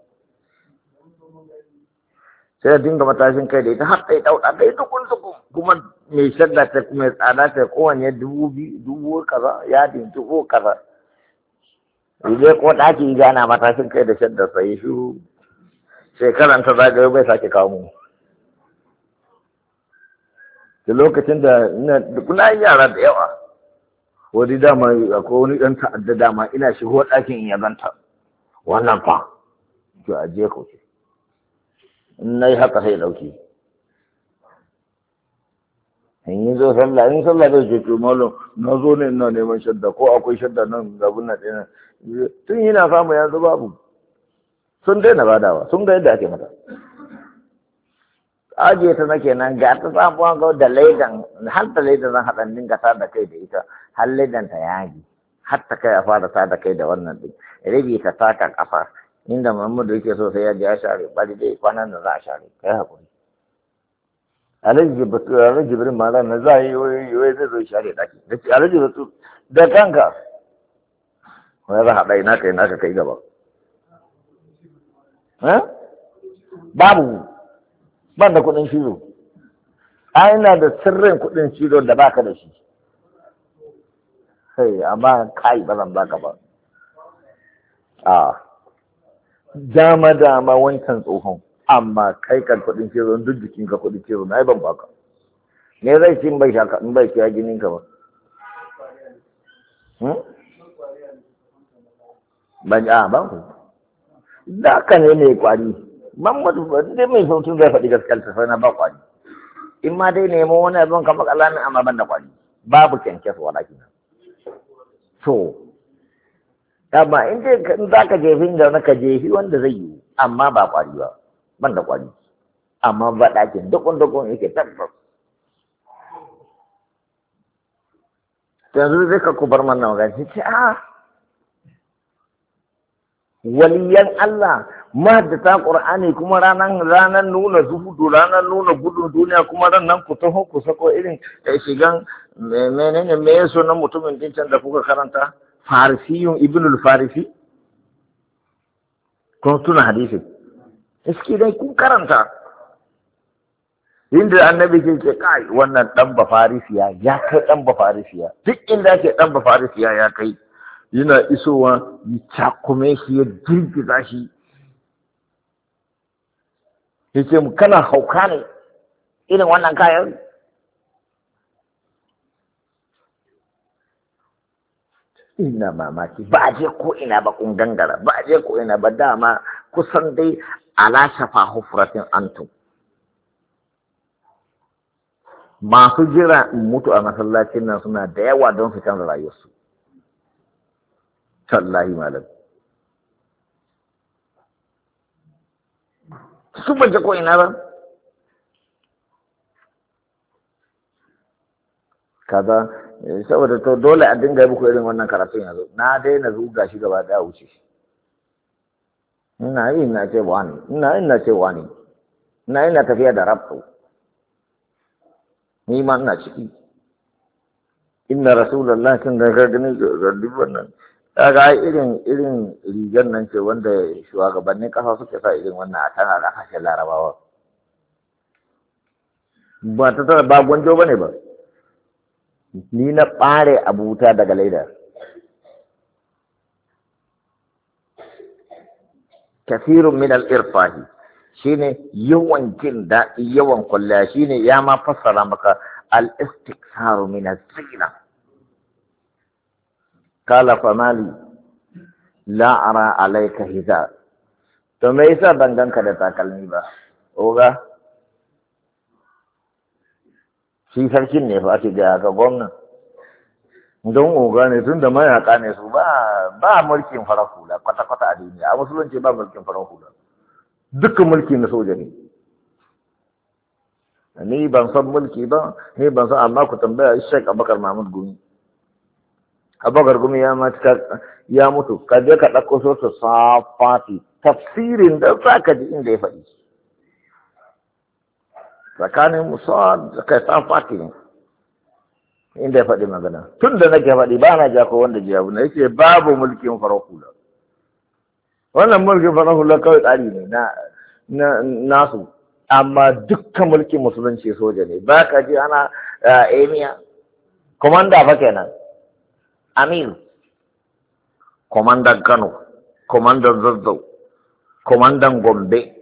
Speaker 1: sai dinga matashin kai da ita har ɗai ɗauɗa ɗai tukun tukun kuma mai shadda ta mai tsada ta kowane dubu biyu dubu kaza yadin dubu kaza idan ko ɗaki gana matashin kai da shadda sai shi shekaran ta zagayo bai sake kawo mu da lokacin da kuna yara da yawa wani dama akwai wani ɗan ta'adda dama ina shigo ɗakin in yazanta wannan fa to a je ku in na yi haka sai ɗauki in yi zo sallah in sallah zai ce to malam na zo ne ina neman shadda ko akwai shadda nan gabin na ɗaya tun yana samu yanzu babu sun daina badawa sun ga yadda ake mata ajiye ta nake nan ga ta samuwa ga da laidan har da laidan zan haɗa dinga ta da kai da ita har laidan ta yagi har ta kai a fara ta da kai da wannan ɗin rabi ta taka ƙafa inda Muhammadu yake so sai ya ji ya share bari dai kwanan da za a share kai haƙuri alhaji batu alhaji jibirin ma na za a yi wai zai zo share ɗaki da ce alhaji batu da kanka wani za a haɗa ina kai naka kai gaba babu ban da kuɗin shiro a ina da sirrin kuɗin shiro da baka da shi sai amma kai ba zan baka ba a dama dama wancan tsohon amma kai kan kuɗin shiro duk jikin ka kuɗin shiro na ban baka me zai ci in bai shaka in bai kiya jinin ka ba ban a ban ku da ka ne mai kwari Muhammadu dai mai sautin zai faɗi gaskiyar ta sai na ba kwari in ma dai nemo wani abin kamar kalamin amma ban da kwari babu kyankyas wala kina so amma in dai in za ka jefi da na ka jefi wanda zai yi amma ba kwari ba ban da kwari amma ba ɗakin dukun dukun yake tabbas yanzu zai ka kubar mana magana ce a waliyan Allah mahaddata Qur'ani kuma ranan ranan nuna zuhudu ranan nuna gudun duniya kuma ranan ku taho ku sako irin shigan menene me yaso na mutumin din can da kuka karanta Farisiyun Ibnul Farisi ko tuna hadisi iski dai kun karanta inda annabi ke ce kai wannan dan ba Farisiya ya kai dan ba Farisiya duk inda ke dan ba Farisiya ya kai yana isowa ya cakume shi ya girgiza shi ya ce kana hauka ne irin wannan kayan ina mamaki ba a je ko ina ba kun gangara ba a je ko ina ba dama kusan dai ala shafa hufratin antum masu jira in mutu a masallacin nan suna da yawa don su canza rayuwarsu tallahi malam su baje ko ina ba kaza saboda to dole a dinga muku irin wannan karatun yanzu na daina zuga shi gaba daya wuce ina yi ina ce wani ina ina ce wani ina ina tafiya da rabto ni ma ina ciki inna rasulullahi kan ga gani ga dubban nan kaga irin irin rigar nan ce wanda shugabannin kasa suke sa irin wannan a tana da kasashen larabawa ba ta tara ba gwanjo bane ba ni na ɓare abuta daga laida kathirun min al-irfahi shine yawan jin daɗi yawan kwalliya shine ya ma fassara maka al-istiksaru min az-zina kala famali la ara alayka hiza to me yasa ban ganka da takalmi ba oga shi sarkin ne fa ake ga ga gwamna don oga ne tun da mayaka ne su ba ba mulkin farar hula kwata-kwata a duniya a musulunci ba mulkin farar hula dukkan mulki na soja ne ni ban san mulki ba ni ban san amma ku tambaya Sheikh Abubakar Mahmud Gumi Abubakar Gumi ya mata ya mutu ka je ka dauko so su safati tafsirin da zaka ji inda ya faɗi tsakanin musa da kai safati ne inda ya faɗi magana tun da nake faɗi ba na ja ko wanda ji abu na yake babu mulkin farar hula wannan mulkin farar hula kawai tsari ne na nasu amma dukkan mulkin musulunci soja ne ba ka ji ana emiya komanda fa kenan amir komandan kano komandan zazzau komandan gombe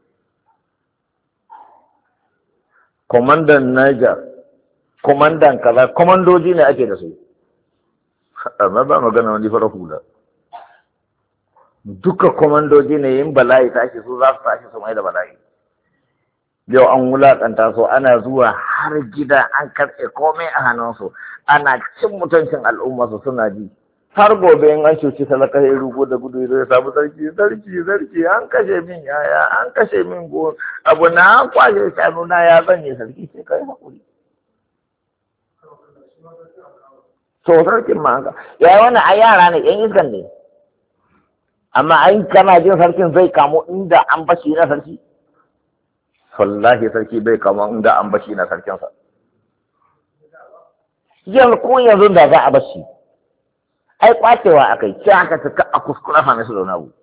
Speaker 1: komandan niger komandan kaza komandoji ne ake da su amma ba magana wani farar hula duka komandoji ne yin bala'i tashi su za su tashi su mai da bala'i yau an wulaƙanta su ana zuwa har gida an karɓe komai a hannunsu ana cin mutuncin al'umma su suna ji har gobe in an cuci talaka ya rugo da gudu ya samu sarki sarki sarki an kashe min yaya an kashe min go abu na an kwashe shanu na ya zanye sarki sai kai haƙuri to sarkin ma haka ya wannan a yara ne yan iskan ne amma ai kana jin sarkin zai kamo inda an bashi na sarki wallahi sarki bai kamo inda an bashi na sarkinsa yanzu ko yanzu da za a bashi ai kwacewa akai ce aka tuka a kuskura fa su da wani abu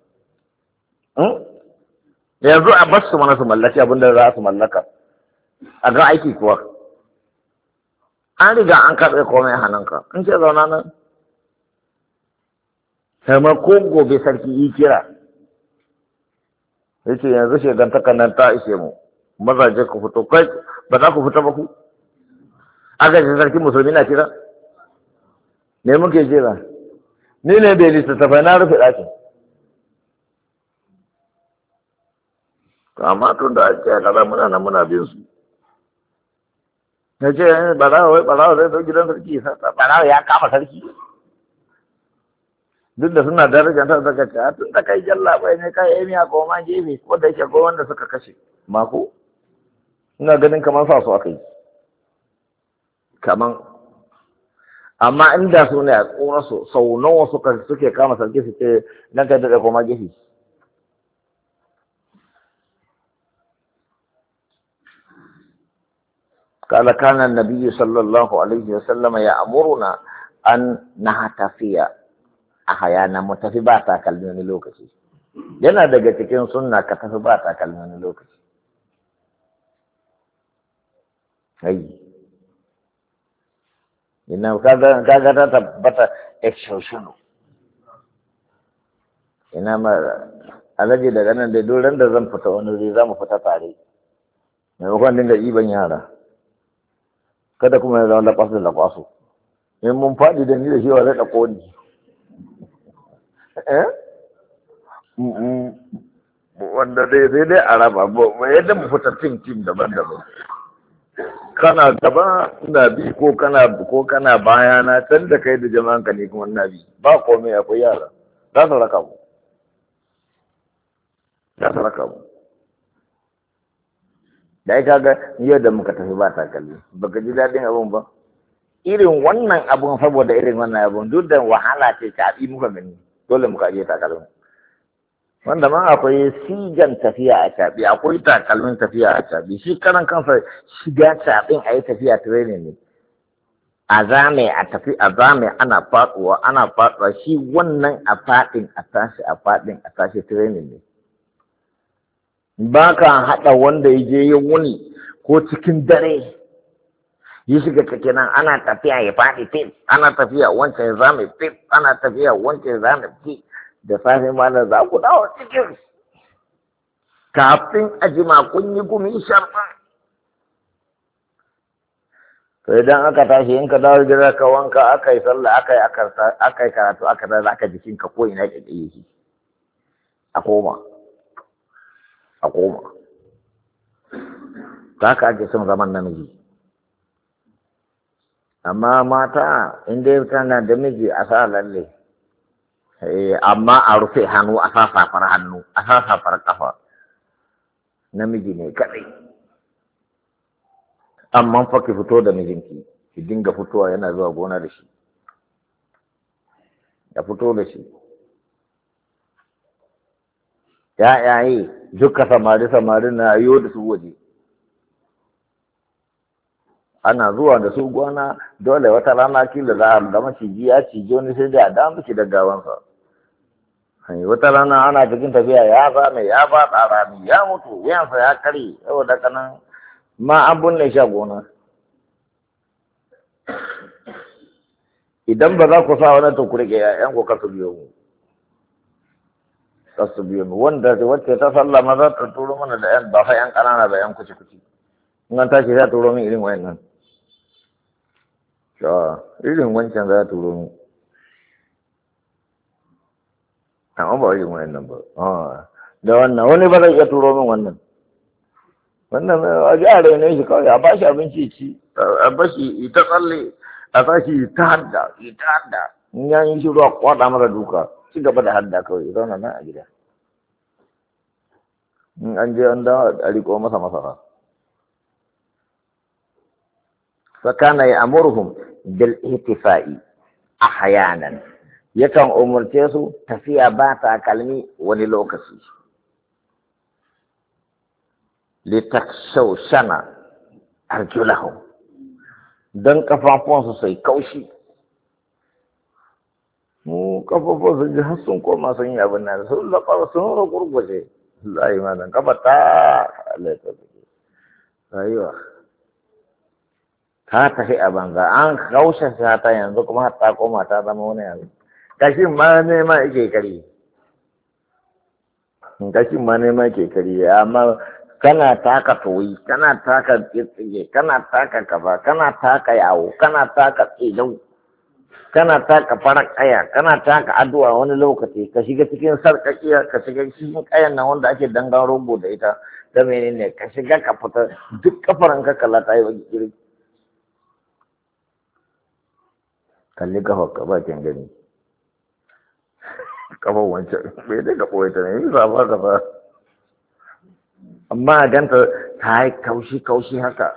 Speaker 1: yanzu a basu mana su mallaki abinda za su mallaka a ga aiki kuwa an riga an karɓe komai a hannunka in ce zauna nan sama ko gobe sarki yi kira ya ce yanzu shegantakan nan ta ishe mu mazaje ku fito kai ba za ku fita ba ku aka ce sarki musulmi na kira ne muke jira ni ne bai littattafai na rufe ɗakin amma tun da ake kaza muna nan muna bin su na ce barawa wai barawa zai zo gidan sarki barawa ya kama sarki duk da suna darajanta daga ta tun da kai jalla bai ne kai emi a koma gefe ko da yake ko wanda suka kashe mako ina ganin kamar sa su aka yi kaman amma inda su ne a tsora su sau nawa suka suke kama sarki su ce nan kai da koma gefe قال كان النبي صلى الله عليه وسلم يأمرنا أن نحتفي أحيانا متفي باتا كلمة لوكسي yana daga cikin sunna ka tafi ba takalmi wani lokaci ai ina kaga kaga ta tabbata exception ina ma alaji daga nan da doran da zan fita wani wuri za mu fita tare maimakon dinga iban yara kada kuma ya zama lakwas da lakwaso in mun faɗi da ni da shi wa zai ɗauko ni wanda dai sai dai a raba ba yadda mu fita tim tim daban-daban kana gaba ina bi ko kana ko kana bayana can da kai da jama'an ka ne kuma ina bi ba komai akwai yara za su raka mu za su raka mu da ya kaga yau da muka tafi ba takalmi baka ji daɗin abun ba irin wannan abun saboda irin wannan abun duk da wahala ce caɓi muka gani dole muka je takalmi wanda ma akwai sigan tafiya a caɓi akwai takalmin tafiya a caɓi shi karan kansa shiga caɓin a yi tafiya training ne a zame a tafi a zame ana faɗuwa ana faɗuwa shi wannan a faɗin a tashi a faɗin a tashi training ne ba ka haɗa wanda ya je ya wuni ko cikin dare yi shiga kake nan ana tafiya ya faɗi fit ana tafiya wancan ya zame fit ana tafiya wancan ya zame fit da safe ma da za ku dawo cikin kafin a jima kun yi gumi sharɓan. To idan aka tashi in ka dawo gida ka wanka aka yi sallah aka yi aka yi karatu aka da aka jikinka ko ina ke ɗaya shi a koma a koma ta haka ake son zaman namiji. Amma mata in dai tana da miji a sa lalle amma a rufe hannu a sa safar hannu a sa safar kafa namiji ne kaɗai. Amma fa ki fito da mijinki ki dinga fitowa yana zuwa gona da shi ya fito da shi ya yayi duka samari samari na yo da su waje ana zuwa da su gona dole wata rana kila za a ga maciji ya cije wani sai da da miki da gawansa. Wata rana ana cikin tafiya ya zame ya ba rami ya mutu wuyansa ya kare saboda kanan ma an binne shi a gona. Idan ba za ku sa wani to ku rike ƴaƴan ku kasu biyo mu kasu biyo mu wanda wacce ta sallah ma za ta turo mana da ƴan ba fa ƴan ƙanana ba ƴan kuci kuci in an tashi za ta turo min irin wayannan to irin wancan za ta turo min amma ba irin wayannan ba da wannan wani ba zai iya turo min wannan wannan a jihar ne shi kawai a bashi abinci ci a bashi ita tsalle a bashi ta hadda ita hadda in ya yi shi ruwa kwada mara duka ci gaba da hadda kawai zauna nan a gida in an je an dawo a riko masa masara. fakana ya amurhum bil ihtifa'i ahyanan yakan umurce su tafiya ba ta kalmi wani lokaci litakshawshana arjulahum don kafafuwansu sai kaushi. Mu kafafuwan sun ji har sun koma sun yi abin nan sun laɓar sun ragurguje za yi mazan kafa ta alaita rayuwa ta tafi a banza an kaushe ta yanzu kuma har ta koma ta zama wani yanzu kashin ma nema yake kari kashin ma nema yake kari amma kana taka toyi kana taka tsitsige kana taka kafa kana taka yawo kana taka tsidau kana taka farar kaya kana taka addu'a wani lokaci ka shiga cikin sarkakiya ka shiga cikin kayan nan wanda ake dangan rogo da ita da menene ka shiga ka fita duk kafaran ka kalla ta yi wa giri kalli kafa ka ba kin gani kafa wancan bai dai ka koyi ta ne yi zaba ka ba amma a ganta ta yi kaushi-kaushi haka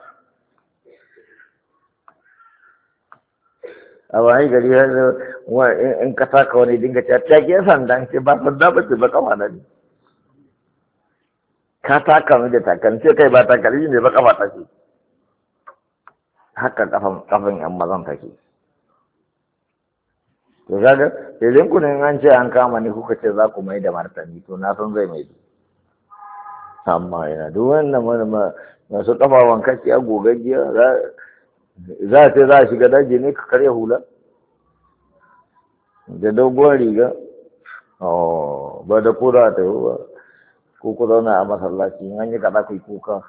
Speaker 1: a wani gari in ka taka wani dinga ce ta ke sandan ce ba sanda ba ce ba kafa na ne ka taka mai da takan ce kai ba takalmi ne ba kafa ta ce haka kafin yan mazan take to kaga idan ku ne an ce an kama ni kuka ce za ku mai da martani to na san zai mai da amma yana duk wannan masu kafawan kaci a gogaggiya za a ce za a shiga daji ne ka karya hula da dogon riga ba da kura ta yi ba ko ku zauna a masallaci an yi kaɗa ku yi kuka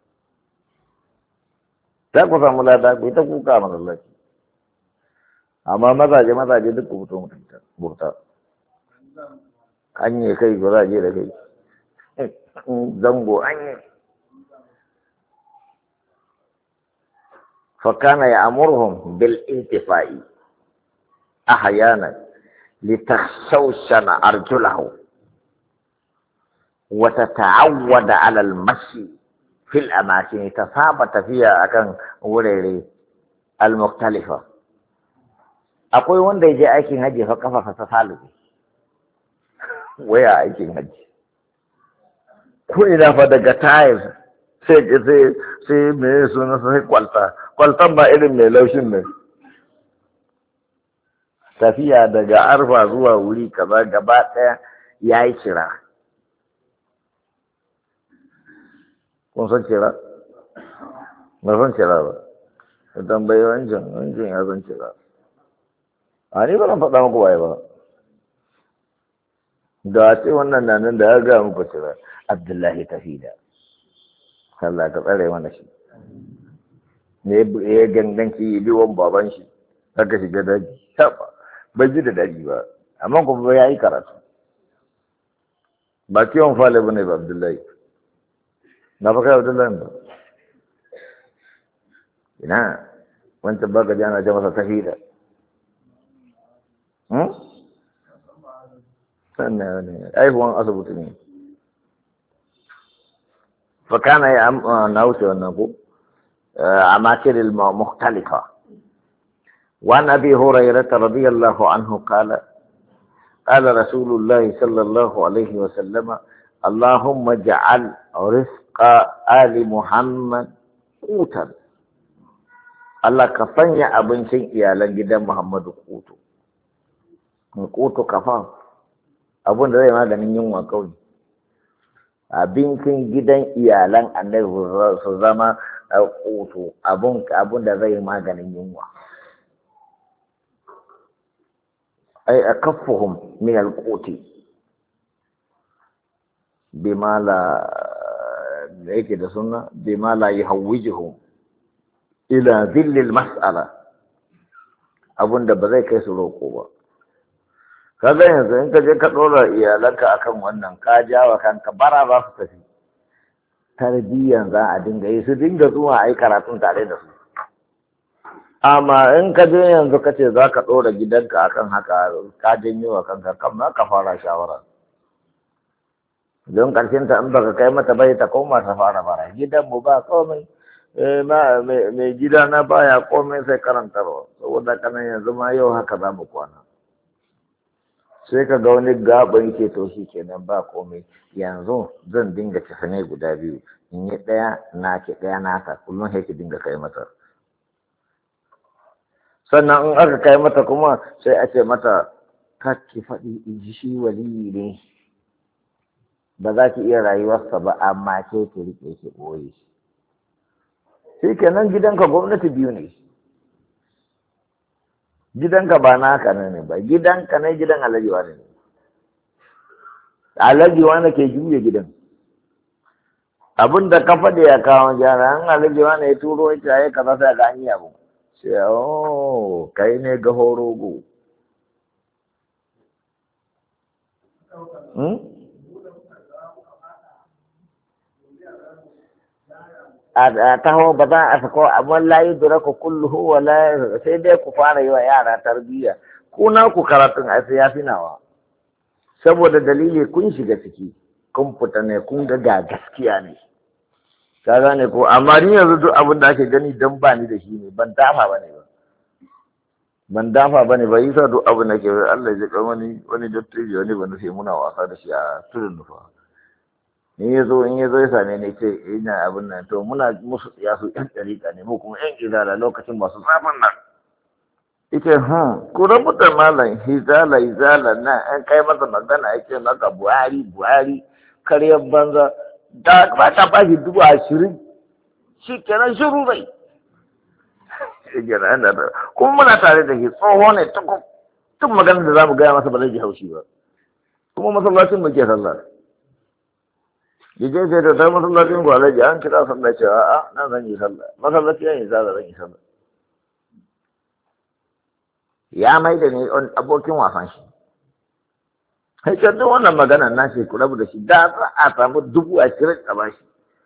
Speaker 1: za ku samu lada ku yi ta kuka a masallaci amma mazaje mazaje duk ku fito mutunta an yi kai ba za a je da kai zango an yi fakana ya amurhum bil intifa'i ahyanan litakhshawshana arjulahu wa tata'awwada 'ala al-mashi fil amakin tasaba tafiya akan wurare al-mukhtalifa. Akwai wanda ya je aikin haji fa kafa ta salu waya aikin haji ko ina fa daga tayar sai sai sai me suna sai kwalta kwaltan ba irin mai laushin ne tafiya daga arfa zuwa wuri kaza gaba daya yayi kira kun san kira ba san kira ba dan bai wancan wancan ya san kira a ni ba zan faɗa muku waye ba da ce wannan na nan da ya ga muku kira Abdullahi Tafida. Allah ka tsare mana shi. Ne ya ganganci biwon baban shi, haka shiga daji. Bai ji da daji ba, amma kuma ya yi karatu. Ba kiwon fale ba ne ba Abdullahi. Na fa kai Abdullahi ba. Ina, wancan baka ji ana ce masa Tafida. Sannan ne, aihuwan asibiti ne. فكان نوسي والنبو أماكن المختلفة. وعن أبي هريرة رضي الله عنه قال قال رسول الله صلى الله عليه وسلم اللهم اجعل رزق آل محمد قوتا. الله كفني أبن شيء يا لنجد محمد قوت قوت كفا أبن رأي ما دنيا يوم وكوني abincin gidan iyalan annabi su zama ƙoto abun abun da zai maganin yunwa ai akaffuhum min alquti bima la da yake da sunna bima la yahwijuhum ila dhillil mas'ala abun da ba zai kai su roƙo ba. Kaga yanzu in ka je ka ɗora iyalanka akan wannan ka jawa kanka bara za su tafi tarbiyyan za a dinga yi su dinga zuwa a yi karatun tare da su. Amma in ka je yanzu ka ce za ka ɗora gidanka akan haka ka janyo wa kanka kam za ka fara shawara. Don ƙarshen ta in baka kai mata bai ta koma ta fara bara gidanmu ba komai mai gida na baya komai sai karantarwa saboda kanan yanzu ma yau haka za mu kwana. Sai ka ga wani gaban ke to shi kenan ba komai yanzu zan dinga cefane guda biyu in yi ɗaya na ke ɗaya naka kullum sai ki dinga kai mata sannan in aka kai mata kuma sai a ce mata ki faɗi in ji shi waliyi ne ba za ki iya rayuwarsa ba amma ke ki riƙe ki ɓoye shi kenan gidanka gwamnati biyu ne gidanka ba naka ne ba gidanka ne gidan alhaji wani ne alhaji wani ke juya gidan abin da ka faɗi ya kawo gyara an alhaji wani ya turo ya ce kaza sai ga an yi abu sai oh kai ne ga horogo a taho ba za a sako amma layi dura ku kulluhu wala sai dai ku fara yi wa yara tarbiyya ku na ku karatun a sai ya fi nawa saboda dalili kun shiga ciki kun fita ne kun ga ga gaskiya ne ka gane ko amma ni yanzu duk abin da ake gani dan ba ni da shi ne ban dafa bane ba ban dafa bane ba yasa duk abin da ke Allah ya ga wani wani dattijo wani ban sai muna wasa da shi a tudun nufa in ya zo in ya zo ya same ni ce ina abin nan to muna musu ya su yan dariƙa ne mu kuma yan izala lokacin masu zafin nan ita hmm ku rabu da malam hizala hizala na an kai masa magana yake maka buhari buhari karyar banza da ba ta ba shi dubu ashirin shi kenan shiru bai kuma muna tare da shi tsoho ne tun magana da za mu gaya masa ba zai ji haushi ba kuma masallacin mu ke sallah Jije sai da ta masallacin gwalaji an kira sallah cewa a nan zan yi sallah masallaci ya yi sallah zan yi sallah ya mai da ni abokin wasan shi haikar duk wannan magana na shi ku rabu da shi da za a samu dubu ashirin a bashi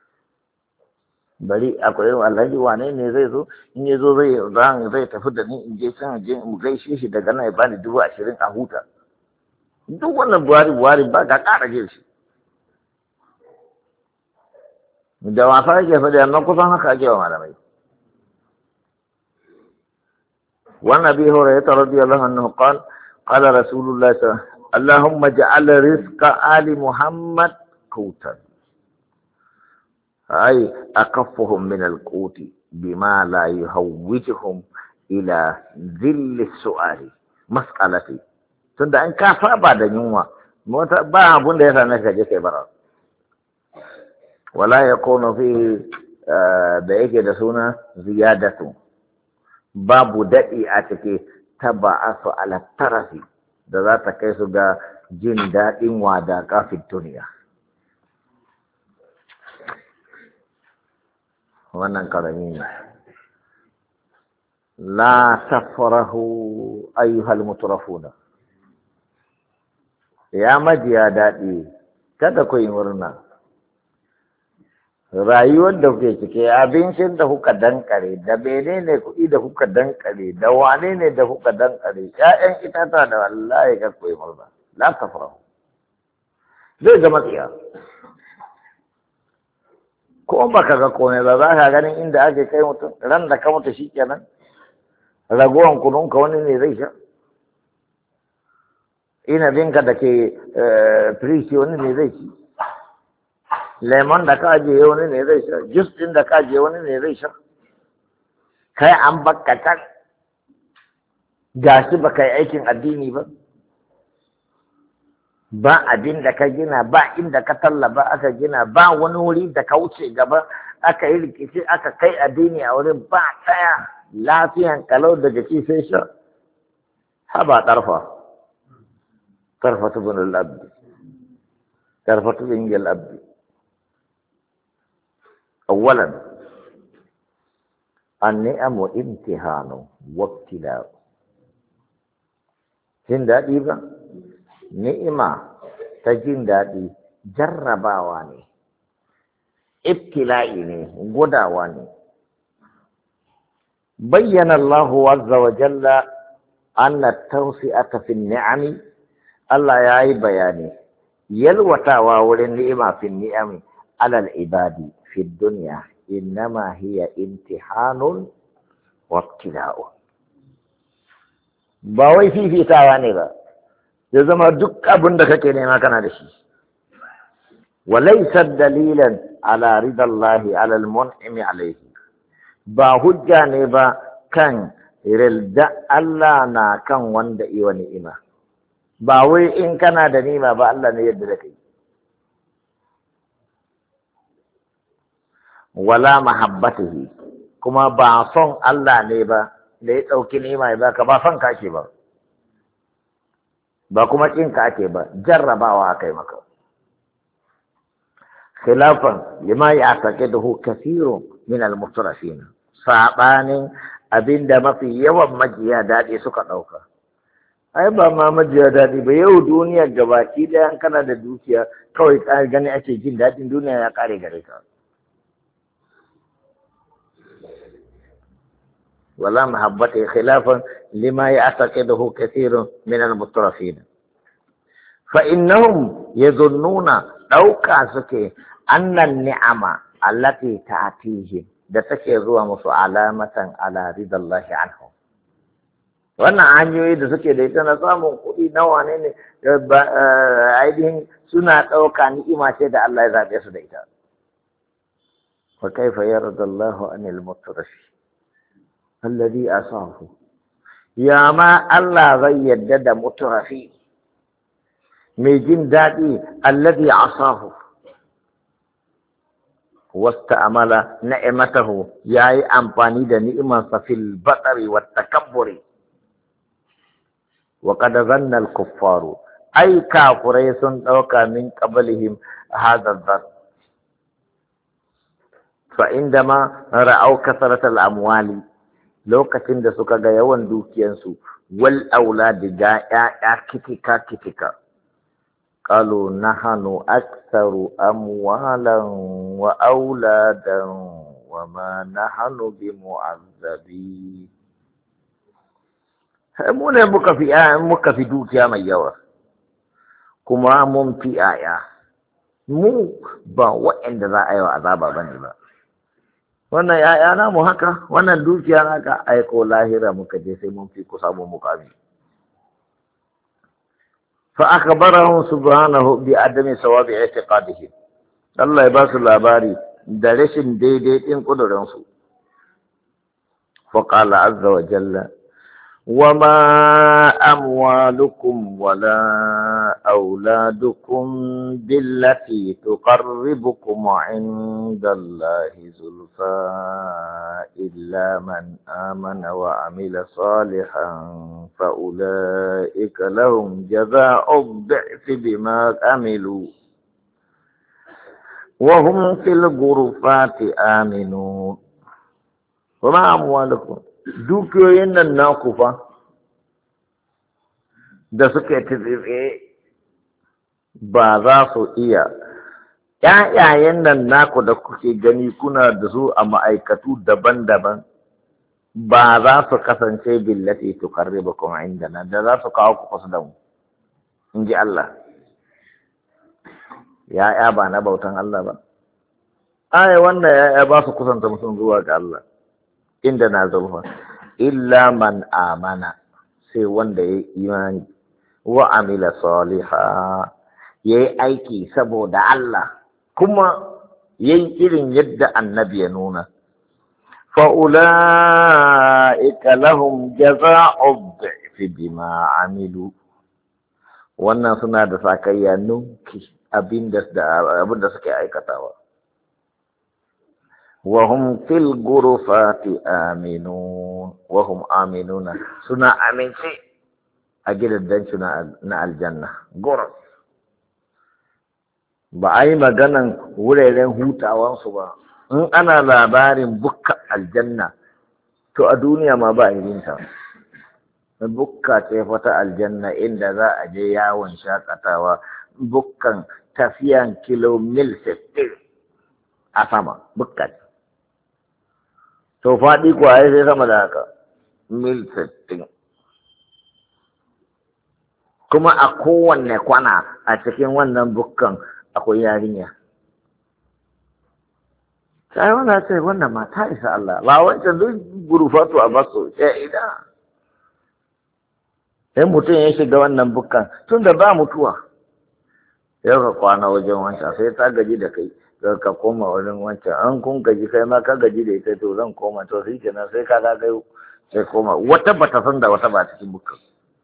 Speaker 1: bari akwai alhaji wane ne zai zo in ya zo zai zai tafi da ni in je can je mu gaishe shi daga nan ya bani dubu ashirin a huta duk wannan buhari buhari ba ga ƙara jin shi da wasa yake faɗi amma kusan haka ake wa malamai وعن ابي هريره رضي الله عنه قال قال رسول الله صلى الله عليه وسلم اللهم اجعل رزق ال محمد قوتا اي اكفهم من القوت بما لا يهوجهم الى ذل السؤال مسألتي tunda an ka saba da yunwa mota ba abun da ya same ka je kai bara wala yakunu fi da yake da suna ziyadatu babu daɗi a cike ta ba'asu ala tarafi da za ta kai su ga jin daɗin wada kafin duniya wannan karami ne. La tafrahu ayyuhal mutrafuna, ya majiya daɗi kada ku yi murna. Rayuwar da kuke cike, abincin da kuka dankare, da menene kuɗi da kuka dankare, da wane ne da kuka dankare, ƴaƴan itata da wallahi kar ku yi murna. La tafrahu, zai zama tsiya. Ko baka ga komai ba, za ka ganin inda ake kai mutum, ran da ka mutu shi kenan. Ragowan kununka wani ne zai sha, inabinka da ke firiji wani ne zai ci, lemon da ka ajiye wani ne zai sha, jus ɗin da ka ajiye wani ne zai sha. Kai an baka can gashi ba kai aikin addini ba, ba abin da ka gina, ba inda ka tallaba aka gina, ba wani wuri da ka wuce gaba aka yi rikici aka kai addini a wurin, ba tsaya lafiyan kalau daga ci sai sha. Haba tarfa tarfatu bin al-abdi tarfatu bin al-abdi. Awalan an-ni'amu imtihanu wa ibtila'u. Jin daɗi ba, ni'ima ta jin daɗi jarrabawa ne, ibtila'i ne, gudawa ne. بين الله عز وجل أن التوسئة في النعم الله يعي بياني يلوتا واول النعمة في النعم على العباد في الدنيا إنما هي امتحان وابتلاء. باوي في في تاواني با يزما دك أبن دكك ما كان دشي، وليس دليلا على رضا الله على المنعم عليه. Ba hujja ne ba kan rilda Allah na kan wanda iwa ni'ima, ba wai in kana da ni'ima ba Allah ne yadda da kai. Wala mahabbatihi, kuma ba son Allah ne ba da ya ɗauki ni'ima ya baka, ba son ka ake ba, ba kuma ƙin ka ake ba, jarrabawa aka yi maka. Khilafan lima ya taqiduhu kathirun min al-mutrafin, saɓanin abinda mafi yawan majiya daɗi suka ɗauka. Ai ba ma majiya daɗi ba, yau duniya gabaki ɗaya kana da dukiya kawai ka gani ake jin daɗin duniya ya ƙare gare ka. Wala mahabbata khilafan lima ya'taqiduhu kathirun min al-mutrafin. Fa innahum yadhunnuna ɗauka suke annan ni'ama allati ta'tihim da take zuwa musu alamatan ala ridallahi anhu. Wannan hanyoyi da suke da ita na samun kuɗi na wane ne ainihin suna ɗauka ni'ima ce da Allah ya zaɓe su da ita. Wa kaifa yaradallahu anil mutrafi alladhi asahu, ya ma Allah zai yadda da mutrafi mai jin daɗi alladhi asahu wasta'amala ni'matahu, yayi amfani da ni'imansa fil batari wat takabburi. Wa qad zanna al kuffaru, ai kafurai sun dauka min qablihim hadha dhann. Fa indama ra'aw kasrat al amwali, lokacin da suka ga yawan dukiyansu, wal auladi ga ya kitika kitika, قالوا نحن أكثر أموالا وأولادا وما نحن بمعذبين. mu ne muka fi muka fi dukiya mai yawa kuma mun fi aya, mu ba waɗanda za a yi wa azaba bane ba. Wannan yaya na mu haka, wannan dukiya naka, aiko lahira muka je sai mun fi ku samu mukami. فأخبرهم سبحانه بعدم ثواب اعتقادهم. الله يبارك الأباري درس دي دي إن قدرنسو. فقال عز وجل وما أموالكم ولا أولادكم بالتي تقربكم عند الله زلفى إلا من آمن وعمل صالحا فأولئك لهم جزاء الضعف بما عملوا وهم في الغرفات آمنون wa ma amwalukum dukiyoyin nan naku fa da suke tsitsi ba za su iya ƴaƴayen nan naku da kuke gani kuna da su a ma'aikatu daban-daban ba za su kasance billati tuqarribukum indana da za su kawo ku kusa da mu in ji Allah ya'ya ba na bautan Allah ba ai wannan ya'ya ba su kusanta mutum zuwa ga Allah inda na zulfa illa man amana sai wanda ya imani wa amila saliha yayi aiki saboda Allah kuma yayi irin yadda annabi ya nuna fa ulaika lahum jazaa'u dhi'fi bima amilu wannan suna da sakayya nunki abinda abinda suke aikatawa wa hum fil ghurufati aminun wa hum aminuna suna aminci a gidan na aljanna ghuruf ba a yi maganan wuraren hutawansu ba in ana labarin bukka aljanna to a duniya ma ba a irinta bukka ce fata aljanna inda za a je yawon shakatawa bukkan tafiyan kilomil sittin a sama bukka ce to faɗi kuwa sai sama da haka mil sittin kuma a kowanne kwana a cikin wannan bukkan akwai yarinya sai wannan sai wannan mata isa Allah ba wancan duk gurufatu a basu sai ida sai mutum ya shiga wannan bukkan tun da ba mutuwa yau ka kwana wajen wancan sai ta gaji da kai ka koma wajen wancan an kun gaji kai ma ka gaji da ita to zan koma to shi kenan sai ka ga sai koma wata bata san da wata ba cikin bukkan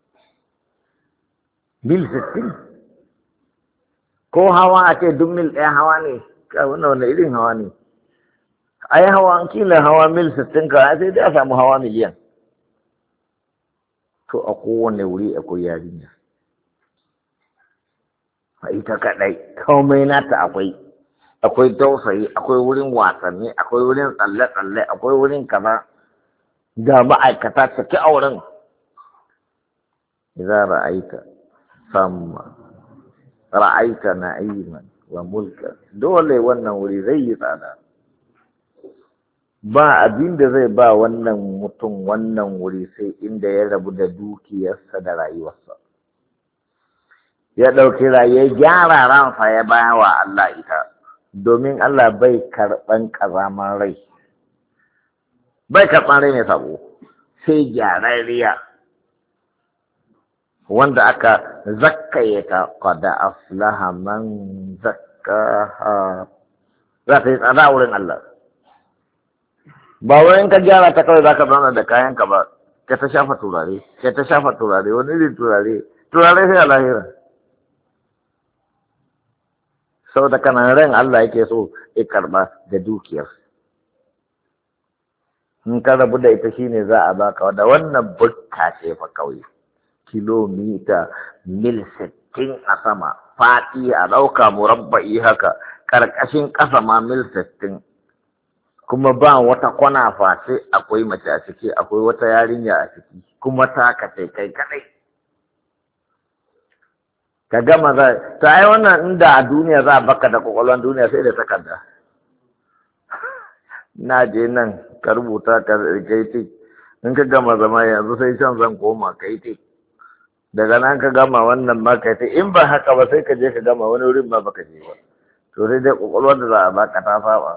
Speaker 1: mil sittin ko hawa a ce duk mil ɗaya hawa ne ka wannan wanda irin hawa ne ai hawa an kila hawa mil sittin ka sai dai a samu hawa miliyan to a kowane wuri akwai yarinya a ita kaɗai komai nata akwai akwai tausayi akwai wurin wasanni akwai wurin tsalle-tsalle akwai wurin kaza ga ma'aikata cike a wurin idza ra'aita samma ra'aita na'iman wa mulka dole wannan wuri zai yi tsada ba abin da zai ba wannan mutum wannan wuri sai inda ya rabu da dukiyarsa da rayuwarsa ya ɗauki rayuwar gyara ransa ya baya wa Allah ita domin Allah bai karɓan ƙazaman rai bai karɓan rai mai sabo sai gyararriya wanda aka zakkaye ta qada aflaha man zakkaha za ta yi tsada wurin Allah ba wai in ka gyara ta kawai zaka zauna da kayan ka ba ka ta shafa turare ka ta shafa turare wani irin turare turare sai a lahira saboda kana ran Allah yake so ya karba da dukiyar in ka rabu da ita shine za a baka da wannan bukka ce fa kauye kilomita mil sittin a sama faɗi a ɗauka murabba'i haka ƙarƙashin ƙasa ma mil sittin kuma ba wata kwana face akwai mace a ciki akwai wata yarinya a ciki kuma ta kace kai kadai ka gama za ta ai wannan inda a duniya za a baka da kwakwalwan duniya sai da takarda na je nan ka rubuta ka kai tik in ka gama zama yanzu sai can zan koma kai tik daga nan ka gama wannan ma kai tik in ba haka ba sai ka je ka gama wani wurin ma baka je ba to sai dai kwakwalwar da za a baka ta saba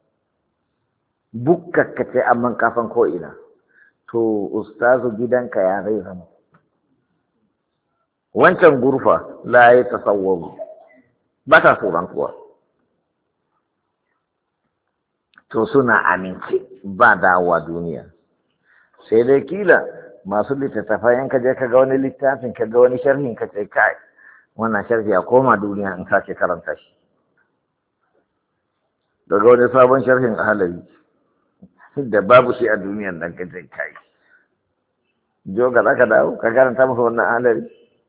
Speaker 1: bukkakka ce amman kafan ko ina to ustazu gidanka ya zai zama wancan gurfa la ya tasawwaru ba ta tsoron kuwa to suna amince ba dawowa duniya sai dai kila masu littattafai in ka je ka ga wani littafin ka ga wani sharhin ka ce kai wannan sharhi a koma duniya in sake karanta shi daga wani sabon sharhin ahalari da babu shi a duniyan nan ka ce kai joga za ka dawo ka karanta masa wannan ahalari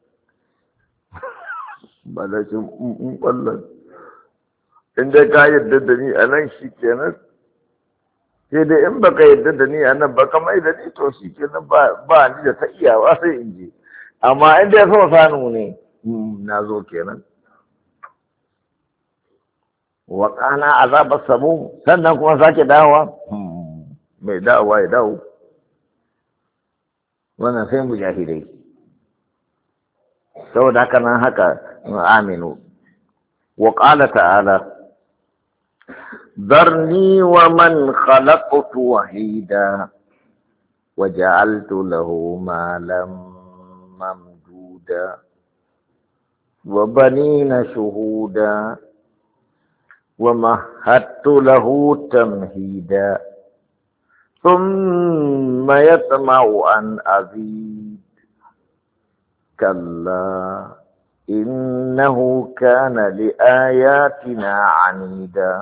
Speaker 1: ba da shi in ƙwallon in dai ka yadda da ni a nan shi kenan sai dai in baka yadda da ni a nan ba kamar da ni to shi ke nan ba ni da ta iyawa sai in je amma in dai so sanu ne na zo kenan wa kana azabar samu sannan kuma sake dawowa mai dawowa ya dawo wannan sai mujahidai saboda haka nan haka aminu wa qala ta'ala ذرني ومن خلقت وحيدا وجعلت له مالا ممدودا وبنين شهودا ومهدت له تمهيدا ثم يطمع أن أزيد كلا إنه كان لآياتنا عنيدا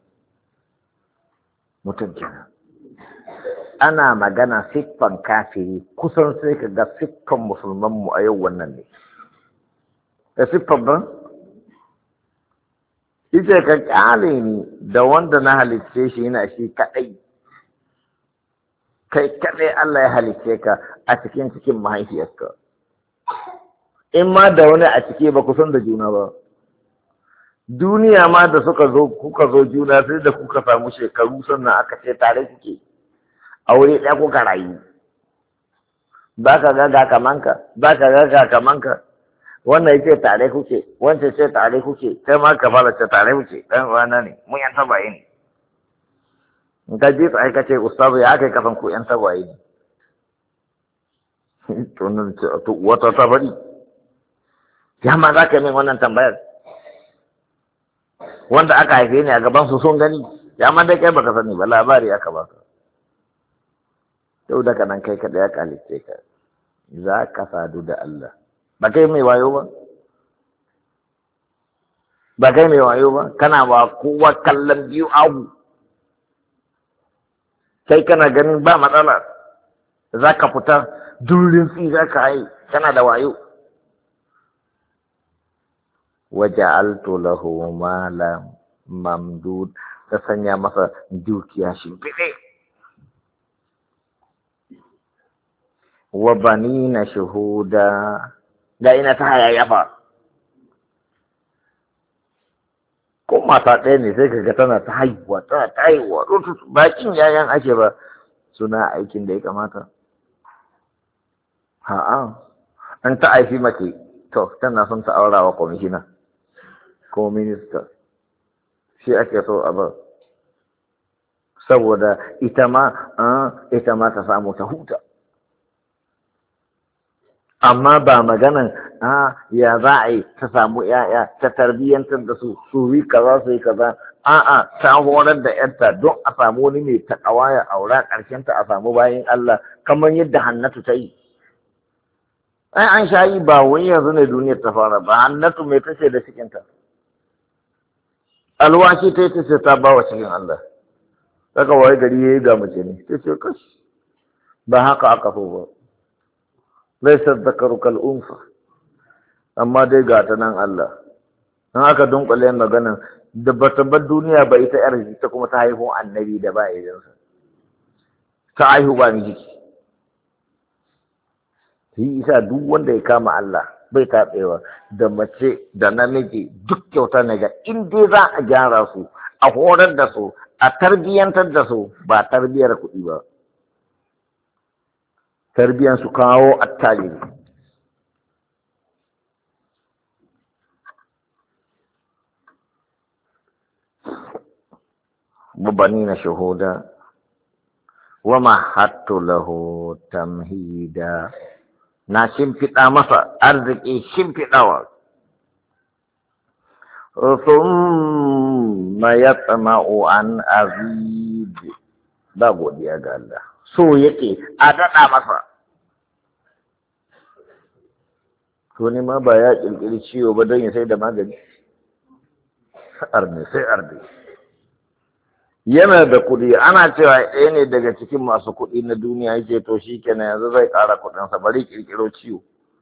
Speaker 1: متجنا أنا مجانا سيطان كافري كسر سيكا دا سيطان مسلمان مؤيو ونني سيطان با ita ka kyale ni da wanda na halicce shi yana shi kaɗai kai kaɗai Allah ya halicce ka a cikin cikin mahaifiyarka in ma da wani a cike ba ku san da juna ba duniya ma da suka zo kuka zo juna sai da kuka samu shekaru sannan aka ce tare kuke aure ɗaya kuka rayu ba ka ga ga kamanka ba ka ga ga kamanka wannan yace tare kuke wancan ce tare kuke kai ma ka fara ce tare kuke dan uwana ne mun yan tabaye ne in ka ji sai ka ce ustazu ya kai kafan ku yan tabaye ne to nan ce to wata tabari ya ma za ka min wannan tambayar wanda aka haife ni a gaban su sun gani ya ma dai kai baka sani ba labari aka baka yau daga nan kai kada ya kalice ka za ka sadu da Allah ba kai mai wayo ba ba kai mai wayo ba kana ba kowa kallon biyu abu kai kana ganin ba matsala za ka fita durin tsi za ka yi kana da wayo waja'altu lahu malan mamdud ta sanya masa dukiya shimfiɗe wa banina shuhuda ga ina ta hayayyafa ko mata ɗaya ne sai kaga tana ta haihuwa tana ta haihuwa bakin yayan ake ba suna aikin da ya kamata ha'a an ta haifi mace to tana son ta aura wa kwamishina ko minista shi ake so a bar saboda ita ma ita ma ta samu ta huta amma ba maganan a ya za a yi ta samu ya'ya ta tarbiyyantar da su su yi kaza su yi kaza a'a ta horar da yarta don a samu wani mai takawa ya aura ƙarshen ta a samu bayan Allah kamar yadda Hannatu ta yi ai an sha yi ba wani yanzu ne duniyar ta fara ba Hannatu mai tace da cikin ta alwashi ta yi ta ce ta ba wa cikin Allah saka waye gari yayi ga mace ne ta ce kash ba haka aka so ba laisa dhakaru kal unsa amma dai ga ta nan Allah dan aka dunkule maganan da bata bar duniya ba ita yar ta kuma ta haihu annabi da ba idan sa ta haihu ba miji shi isa duk wanda ya kama Allah bai taɓewa da mace da namiji duk kyauta ne ga in dai za a gyara su a horar da su a tarbiyyantar da su ba tarbiyar kuɗi ba tarbiyan su kawo attajiri mubanina shuhuda wa mahattu lahu tamhida na shimfiɗa masa arziki shimfiɗawa thumma yatma'u an azid ba godiya ga Allah so yake a daɗa masa to ne ma ba ya ƙirƙiri ciwo ba don ya sai da magani arne sai arne yana da kuɗi ana cewa ɗaya ne daga cikin masu kuɗi na duniya yake to shi kenan yanzu zai ƙara kuɗinsa bari ƙirƙiro ciwo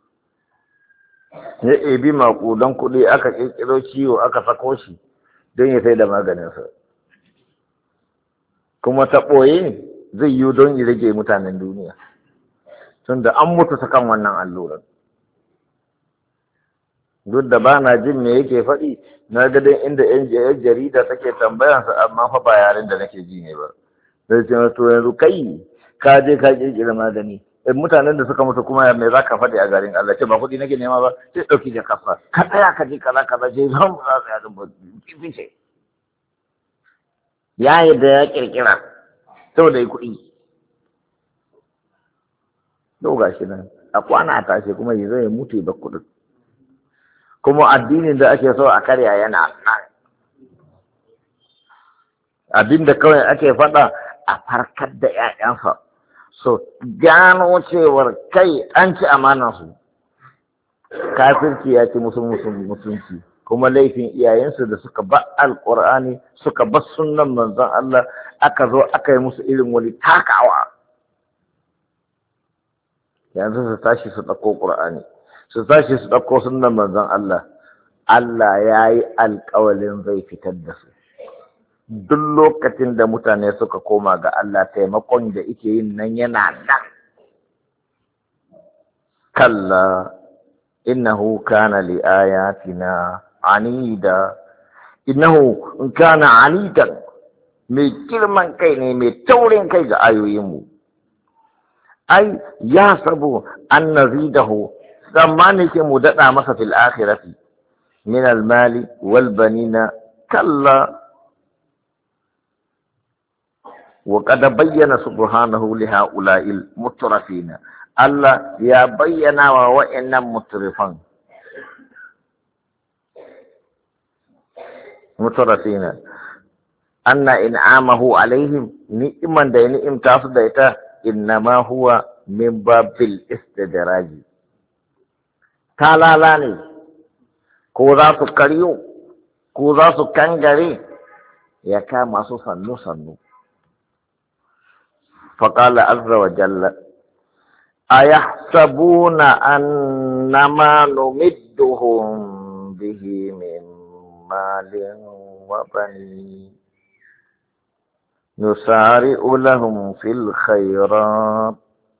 Speaker 1: ya ebi maƙudan kuɗi aka ƙirƙiro ciwo aka sako shi don ya sai da maganinsa kuma ta ɓoye zai yi don ya rage mutanen duniya tunda an mutu ta kan wannan allurar. Duk da ba na jin me yake faɗi, na ga dai inda yan jarida take tambayansa, amma fa ba yaren da nake ji ne ba. Zai ce to yanzu kai ka je ka kirkira magani, mutanen da suka mutu kuma me za ka faɗi a garin Allah? Ce ba kuɗi nake nema ba, sai ɗauki da kafa ka tsaya ka ji kaza kaza ce zan ba za su yadda ba fice. Ya yadda ya kirkira saboda yi kuɗi. Yau ga shi nan a kwana a tashi kuma yi zai mutu ba kuɗin. Kuma addinin da ake so a karya yana nan. Abinda kawai ake faɗa a farkar da ‘ya'yansa, so gano cewar kai an ci amanansu, kafirci ya ci musu mutunci, kuma laifin iyayensu da suka ba alƙur'ani suka ba sunan manzon Allah aka zo aka yi musu irin wani takawa. Yanzu su tashi su ɗauko ƙur'ani, su tashi su ɗauko sunan manzon Allah. Allah ya yi alƙawalin zai fitar da su. Duk lokacin da mutane suka koma ga Allah, taimakon da ike yin nan yana nan. Kalla innahu kana li ayatina anida, innahu kana anidan, mai girman kai ne, mai taurin kai ga ayoyinmu. Ai ya sabu an nazidahu, tsammani ke mu daɗa masa fil akhirati min al-mali wal banina. Kalla وقد بين سبحانه لهؤلاء المترفين. الله يا بينا وإن مترفين مترفين أن إنعامه عليهم نعما دين امتاز ديتا إنما هو من باب الاستدراج. تالالاني كوزا سكريو كوزا سكنغري يكا ماسو سنو سنو. فقال عز وجل أيحسبون أنما نمدهم به من مال وبنين نسارع لهم في الخيرات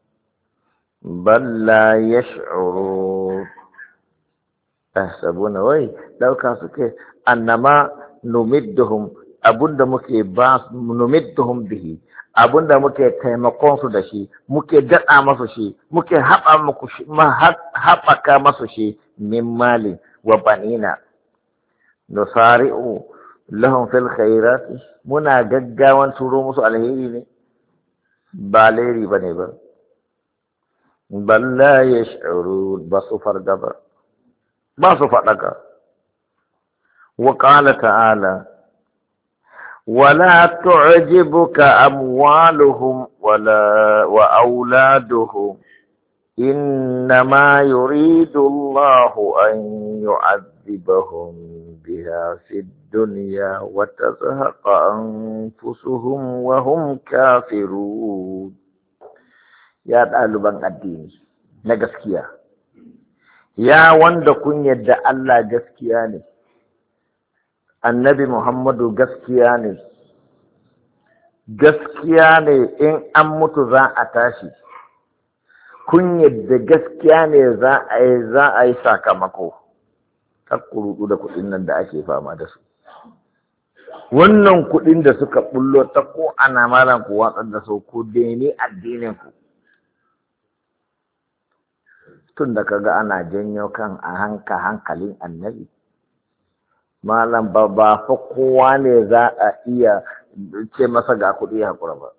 Speaker 1: بل لا يشعرون. أيحسبون وي لو كاسك أنما نمدهم abunda muke ba numidduhum bihi, abunda muke taimakon su da shi, muke daɗa masu shi, muke haɓa muku shi, haɓaka masu shi min mali wa banina. Nusari'u lahum fil khairati, muna gaggawan turo musu alheri ne, ba leri bane ba. Balla yash'urun, ba su farga ba, ba su faɗaka. Wa qala ta'ala ولا تعجبك أموالهم ولا وأولادهم إنما يريد الله أن يعذبهم بها في الدنيا وتزهق أنفسهم وهم كافرون. يا طالبان الدين نغسكيا يا wanda kun yadda Allah gaskiya ne, annabi Muhammadu gaskiya ne, gaskiya ne in an mutu za a tashi, kun yadda gaskiya ne za a yi za a yi sakamako, takkurudu da kuɗin nan da ake fama da su. Wannan kuɗin da suka bullo ta ko ana malan ku watsar da su, ku deni addinin ku. Tun da kaga ana janyo kan a hanka hankalin annabi, malam ba ba fa kowa ne za a iya ce masa ga kuɗi hakura ba.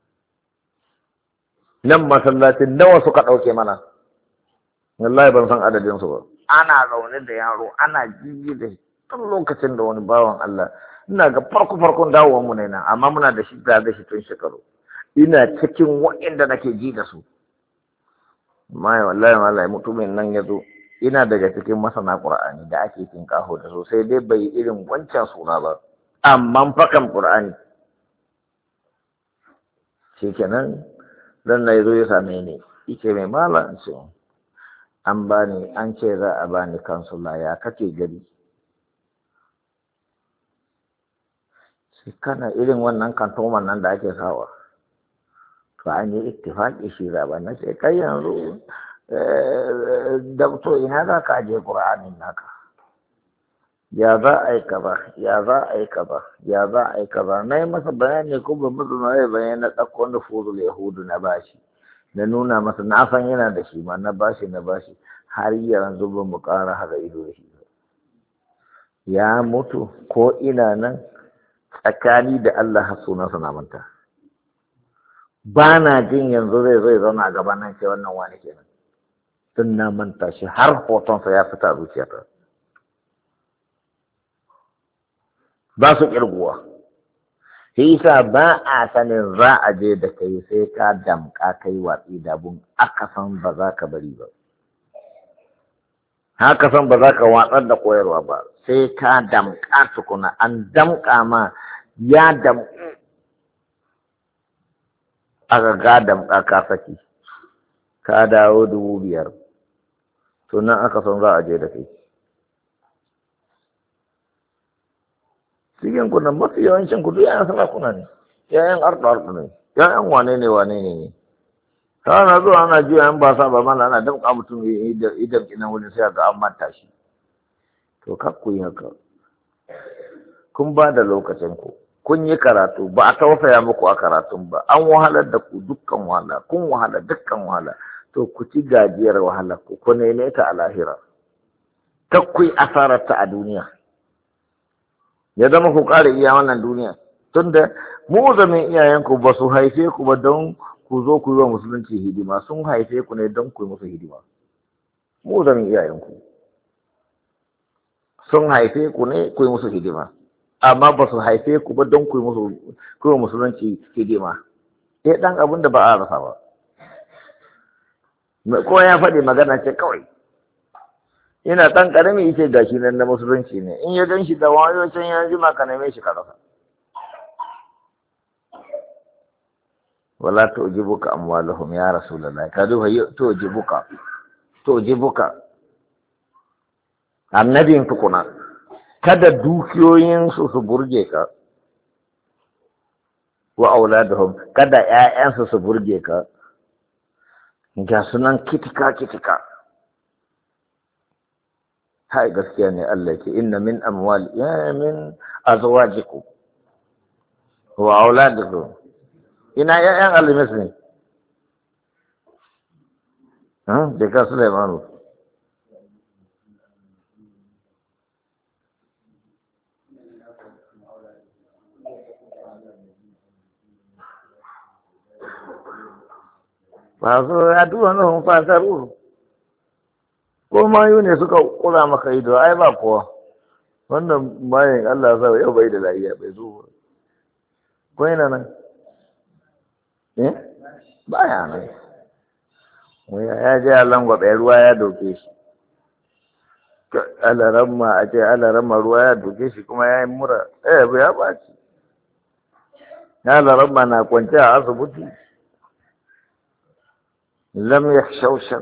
Speaker 1: Nan masallacin nawa suka ɗauke mana, wallahi ban san adadin su ba. Ana zaune da yaro ana jiji da shi tun lokacin da wani bawan Allah, ina ga farko farkon dawowar mu ne nan, amma muna da shi da da shi tun shekaru. Ina cikin waɗanda nake ji da su. Mai wallahi wallahi mutumin nan ya zo, ina daga cikin masana Qur'ani da ake tinkaho da su, sai dai bai irin wancan suna ba, amma fakan Qur'ani. Shikenan dan na zo ya same ni, yake mai malam ce an bani an ce za a bani kansula, ya kake gari? kana irin wannan kantoman nan da ake sawa to an yi ittifaqi shi zaba na ce kai yanzu da to ina za ka aje qur'anin naka ya za a yi kaza ya za a yi kaza ya za a yi kaza na yi masa bayani ko ba masa na yi bayani na ɗauko wanda fuzul yahudu na bashi na nuna masa na san yana da shi ma na bashi na bashi har yanzu ba mu ƙara haɗa ido da shi ya mutu ko ina nan tsakani da Allah har sunansa na manta ba na jin yanzu zai zai zauna a gaban nan ce wannan wani kenan tun na manta shi har hotonsa ya fita zuciyata ba su ƙirguwa shi yasa ba a sanin za a je da kai sai ka damƙa kai watsi da abun aka san ba za ka bari ba haka san ba za ka watsar da koyarwa ba sai ka damƙa tukuna an damƙa ma ya damƙu aka ga damƙa ka saki ka dawo dubu biyar to nan aka san za a je da kai cikin kunan mafi yawancin kudu yayan sarakuna ne yayan arɗa-arɗa ne yayan wane ne wane ne ne ta na zuwa ana juya yan ba sa ba mana ana damƙa mutum idan ina wurin sai ga an manta shi to kakku yi haka kun ba da lokacin ku kun yi karatu ba a tausaya muku a karatun ba an wahalar da ku dukkan wahala kun wahala dukkan wahala to ku ci gajiyar wahala ku ku neme ta a lahira kakku yi asarar ta a duniya ya zama ku ƙara iya wannan duniya tunda mu zamin iyayenku ba su haife ku ba don ku zo ku yi wa musulunci hidima sun haife ku ne don ku yi musu hidima mu zamin iyayenku sun haife ku ne ku yi musu hidima amma ba su haife ku ba don ku yi musu ku yi musulunci hidima eh dan abin da ba a rasa ba ko ya faɗi magana ce kawai ina ɗan ƙarami yace gashi nan na musulunci ne in ya gan shi da wayo can ya jima ka neme shi ka rasa wala tu'jibuka amwaluhum ya rasulullah ka duba tu'jibuka tu'jibuka annabin tukuna kada dukiyoyin su su burge ka wa auladuhum kada ƴaƴansu su burge ka ga sunan kitika kitika hai gaskiya ne Allah ke inna min amwal ya min azwajikum wa auladikum ina ƴaƴan alimis ne ha da ka Sulaimanu ba so ya duwa nan fasaru ko mayu ne suka kula maka ido ai ba kowa wannan bayan Allah sa yau bai da lafiya bai zo ko yana nan eh baya nan waya ya je Allah gwabe ruwa ya doke shi alaramma a ce alaramma ruwa ya doke shi kuma ya yi mura eh bai ya baci alaramma na kwance a asibiti lam yakhshawshan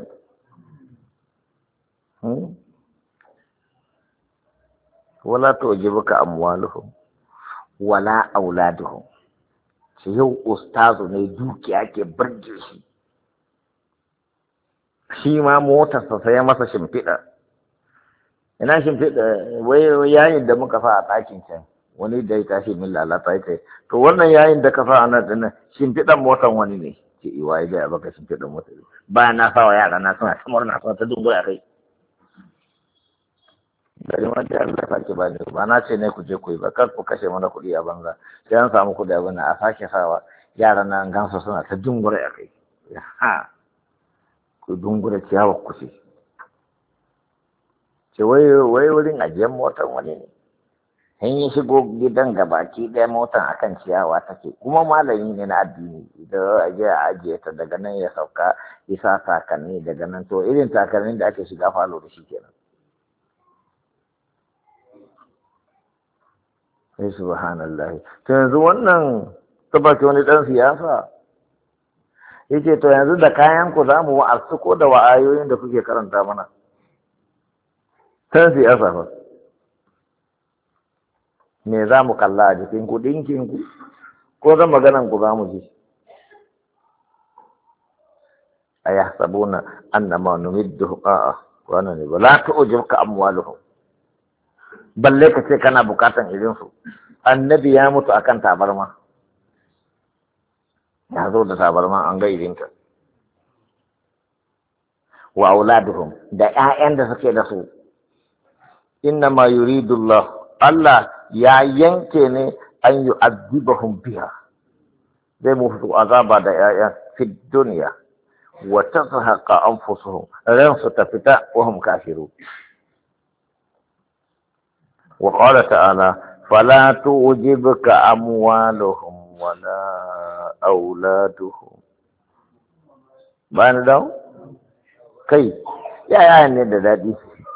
Speaker 1: wala tu'jibuka amwaluhum wala auladuhum shi yau ustazu ne dukiya ke burge shi shi ma motarsa sai masa shimfiɗa ina shimfiɗa wai yayin da muka fa a ɗakin can wani da ya tashi min lalata ya kai to wannan yayin da ka fa a nan dinnan shimfiɗan motan wani ne ce iwa ya ga baka shimfiɗan motar bayan na sa wa yara na suna ta murna suna ta dungura kai gari ma da Allah sake ba ne ba na ce ne ku je ku yi ba kar ku kashe mana kuɗi a banza sai an samu kuɗi a banza a sake sawa yaran nan gansu suna ta dungura a kai ha ku dungura ciyawar ku ce ce wai wai wurin ajiyar motar wani ne in yi shigo gidan gabaki ɗaya motar akan ciyawa take kuma malami ne na addini idan aje a ajiye ta daga nan ya sauka isa takalmi daga nan to irin takalmin da ake shiga falo da shi kenan sai subhanallah to yanzu wannan tabbata wani dan siyasa yace to yanzu da kayan ku zamu wa'azu ko da wa'ayoyin da kuke karanta mana dan siyasa fa me za mu kalla a jikin ku dinkin ku ko zan maganan ku za mu ji ayahsabuna annama numidduhum a'a wannan ne ba la tu'jibka amwaluhum balle ka ce kana bukatan irin su annabi ya mutu akan tabarma ya zo da tabarma an ga irinta wa auladuhum da ƴaƴan da suke da su inna ma yuridullah Allah ya yanke ne an yu'adhibahum biha zai mutu azaba da ƴaƴan fi dunya wa tazhaqa anfusuhum ran su tafita wa hum kafirun wa qala ta'ala fala tu'jibka amwaluhum wala auladuhum bani dawo kai yaya ne da daɗi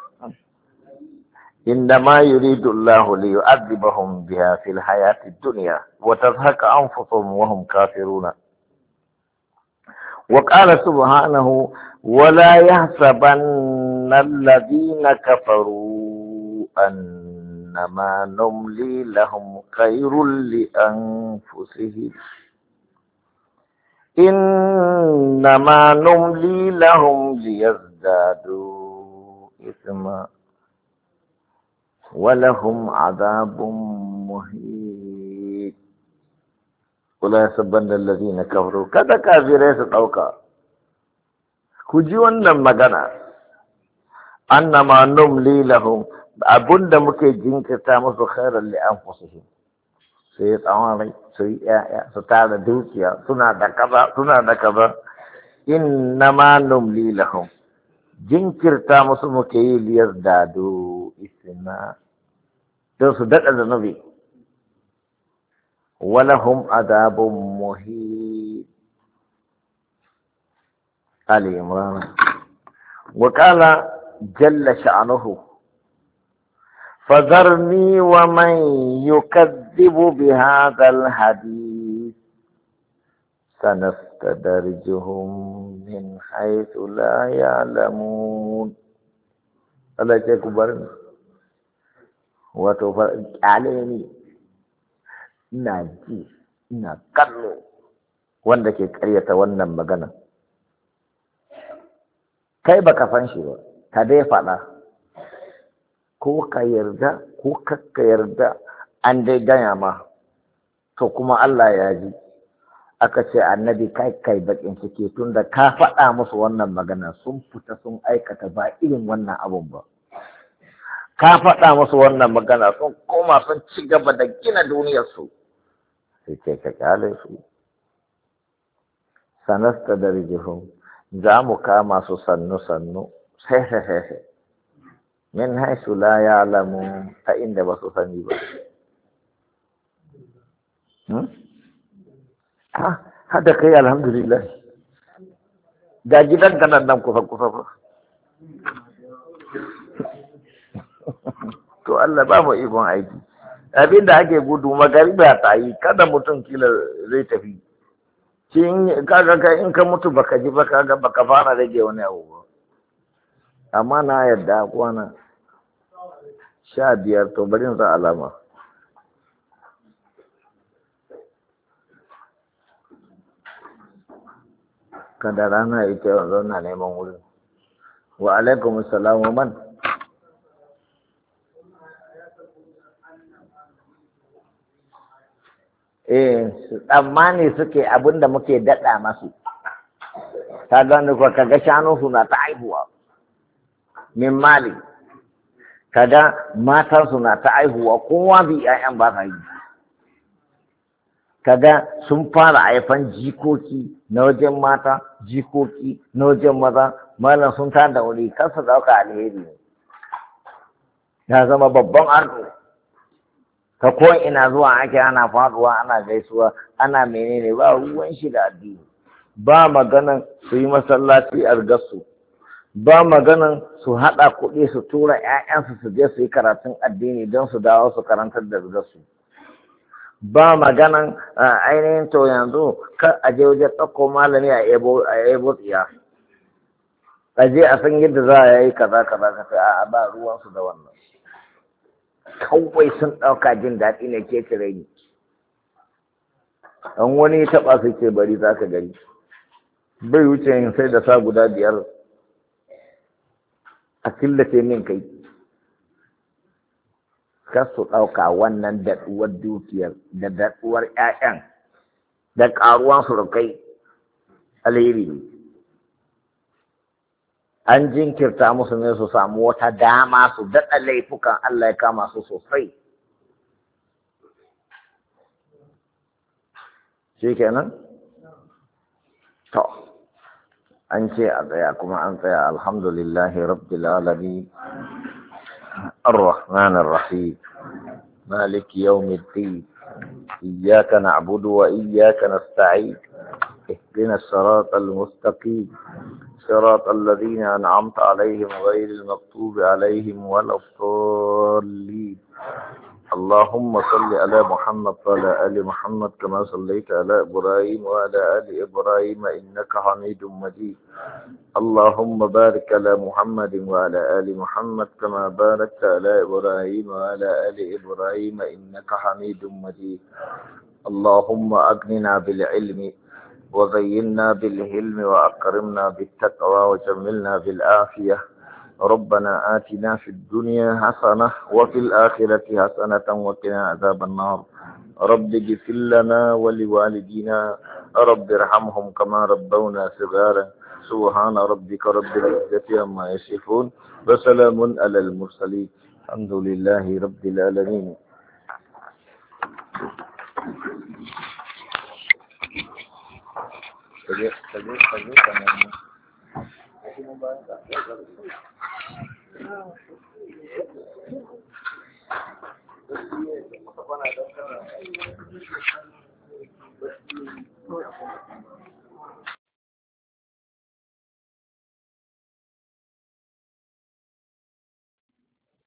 Speaker 1: inda ma yuridu Allah li yu'adhibahum biha fil hayati dunya wa tazhaqa anfusuhum wa hum kafiruna wa qala subhanahu wa la yahsabanna alladhina kafaru annama numli lahum khairul li anfusihim إنما نملي لهم ليزدادوا إثما ولهم عذاب مهين ولا يحسبن الذين كفروا كذا كافرين ستوكا كجي wannan magana annama numli lahum abunda muke jinkirta musu khairan li anfusihim sai tsawon rai su yi ‘ya'ya su tara dukiya suna da kaza suna da kaza inna ma numli lahum jinkirta musu muke yi liyar dado isna don su daɗa zanubi walahum adabun muhi Ali Imran wa qala jalla sha'nuhu فذرني ومن يكذب بهذا الحديث سنستدرجهم من حيث لا يعلمون الله يكبر وتفعلني ناجي ina kallo wanda ke karyata wannan magana kai baka san shi ba ka dai faɗa ko ka yarda ko kakka yarda an dai gaya ma to kuma Allah ya ji aka ce annabi kai kai bakin ciki tunda ka faɗa musu wannan magana sun fita sun aikata ba irin wannan abun ba ka faɗa musu wannan magana sun koma sun ci gaba da gina duniyarsu sai ce ka kyale su sanasta da rijihun za mu kama su sannu sannu sai sai sai min haisu la ya'lamu ta inda ba su sani ba ha hada kai alhamdulillah ga gidan kanan nan kusa kusa ba to Allah ba mu ikon aiki abinda ake gudu magariba ta yi kada mutum kila zai tafi shi kaga kai in ka mutu baka ji ba kaga baka fara rage wani abu ba amma na yadda kwana sha biyar to bari za alama kada rana ita yanzu na neman wurin wa alaikum assalam wa man eh tsammani suke abinda muke daɗa masu ta gani kuwa kaga shanu suna ta haihuwa min mali kaga matan suna ta haihuwa kowa bi ƴaƴan ba sa yi kaga sun fara haifan jikoki na wajen mata jikoki na wajen maza malam sun tada wuri kansa dauka alheri ne ya zama babban arko ka ko ina zuwa ake ana faduwa ana gaisuwa ana menene ba ruwan shi da addini ba maganan su yi masallaci a rigarsu ba maganan su haɗa kuɗi su tura ‘ya'yansu su je su yi karatun addini don su dawo su karantar da rigarsu ba maganan ainihin to yanzu kar a je wajen ɗauko malami a ebo tsiya a je a san yadda za a yi kaza kaza kaza a ba ruwansu da wannan kawai sun ɗauka jin daɗi ne ke cire ni. An wani taɓa su ce bari za ka gani. Bai wuce yin sai da sa guda biyar a killace min kai. Kar su ɗauka wannan daɗuwar dukiyar da daɗuwar ƴaƴan da ƙaruwan surukai alheri ne. An jinkirta musu ne su samu wata dama su daɗa laifukan Allah ya kama su sosai. Shi kenan? To, an ce a tsaya kuma an tsaya alhamdulillahi rabbil alamin الرحمن الرحيم مالك يوم الدين إياك نعبد وإياك نستعين اهدنا الصراط المستقيم صراط الذين أنعمت عليهم غير المغضوب عليهم ولا الضالين اللهم صل على محمد وعلى آل محمد كما صليت على إبراهيم وعلى آل إبراهيم إنك حميد مجيد اللهم بارك على محمد وعلى آل محمد كما باركت على إبراهيم وعلى آل إبراهيم إنك حميد مجيد اللهم أغننا بالعلم وزينا بالهلم وأكرمنا بالتقوى وجملنا بالعافية ربنا آتنا في الدنيا حسنة وفي الآخرة حسنة وقنا عذاب النار رب اغفر لنا ولوالدينا رب ارحمهم كما ربونا صغارا سبحان ربك رب العزة عما يصفون وسلام على المرسلين الحمد لله رب العالمين. Saja, saja, saja, karena aku membayar tak.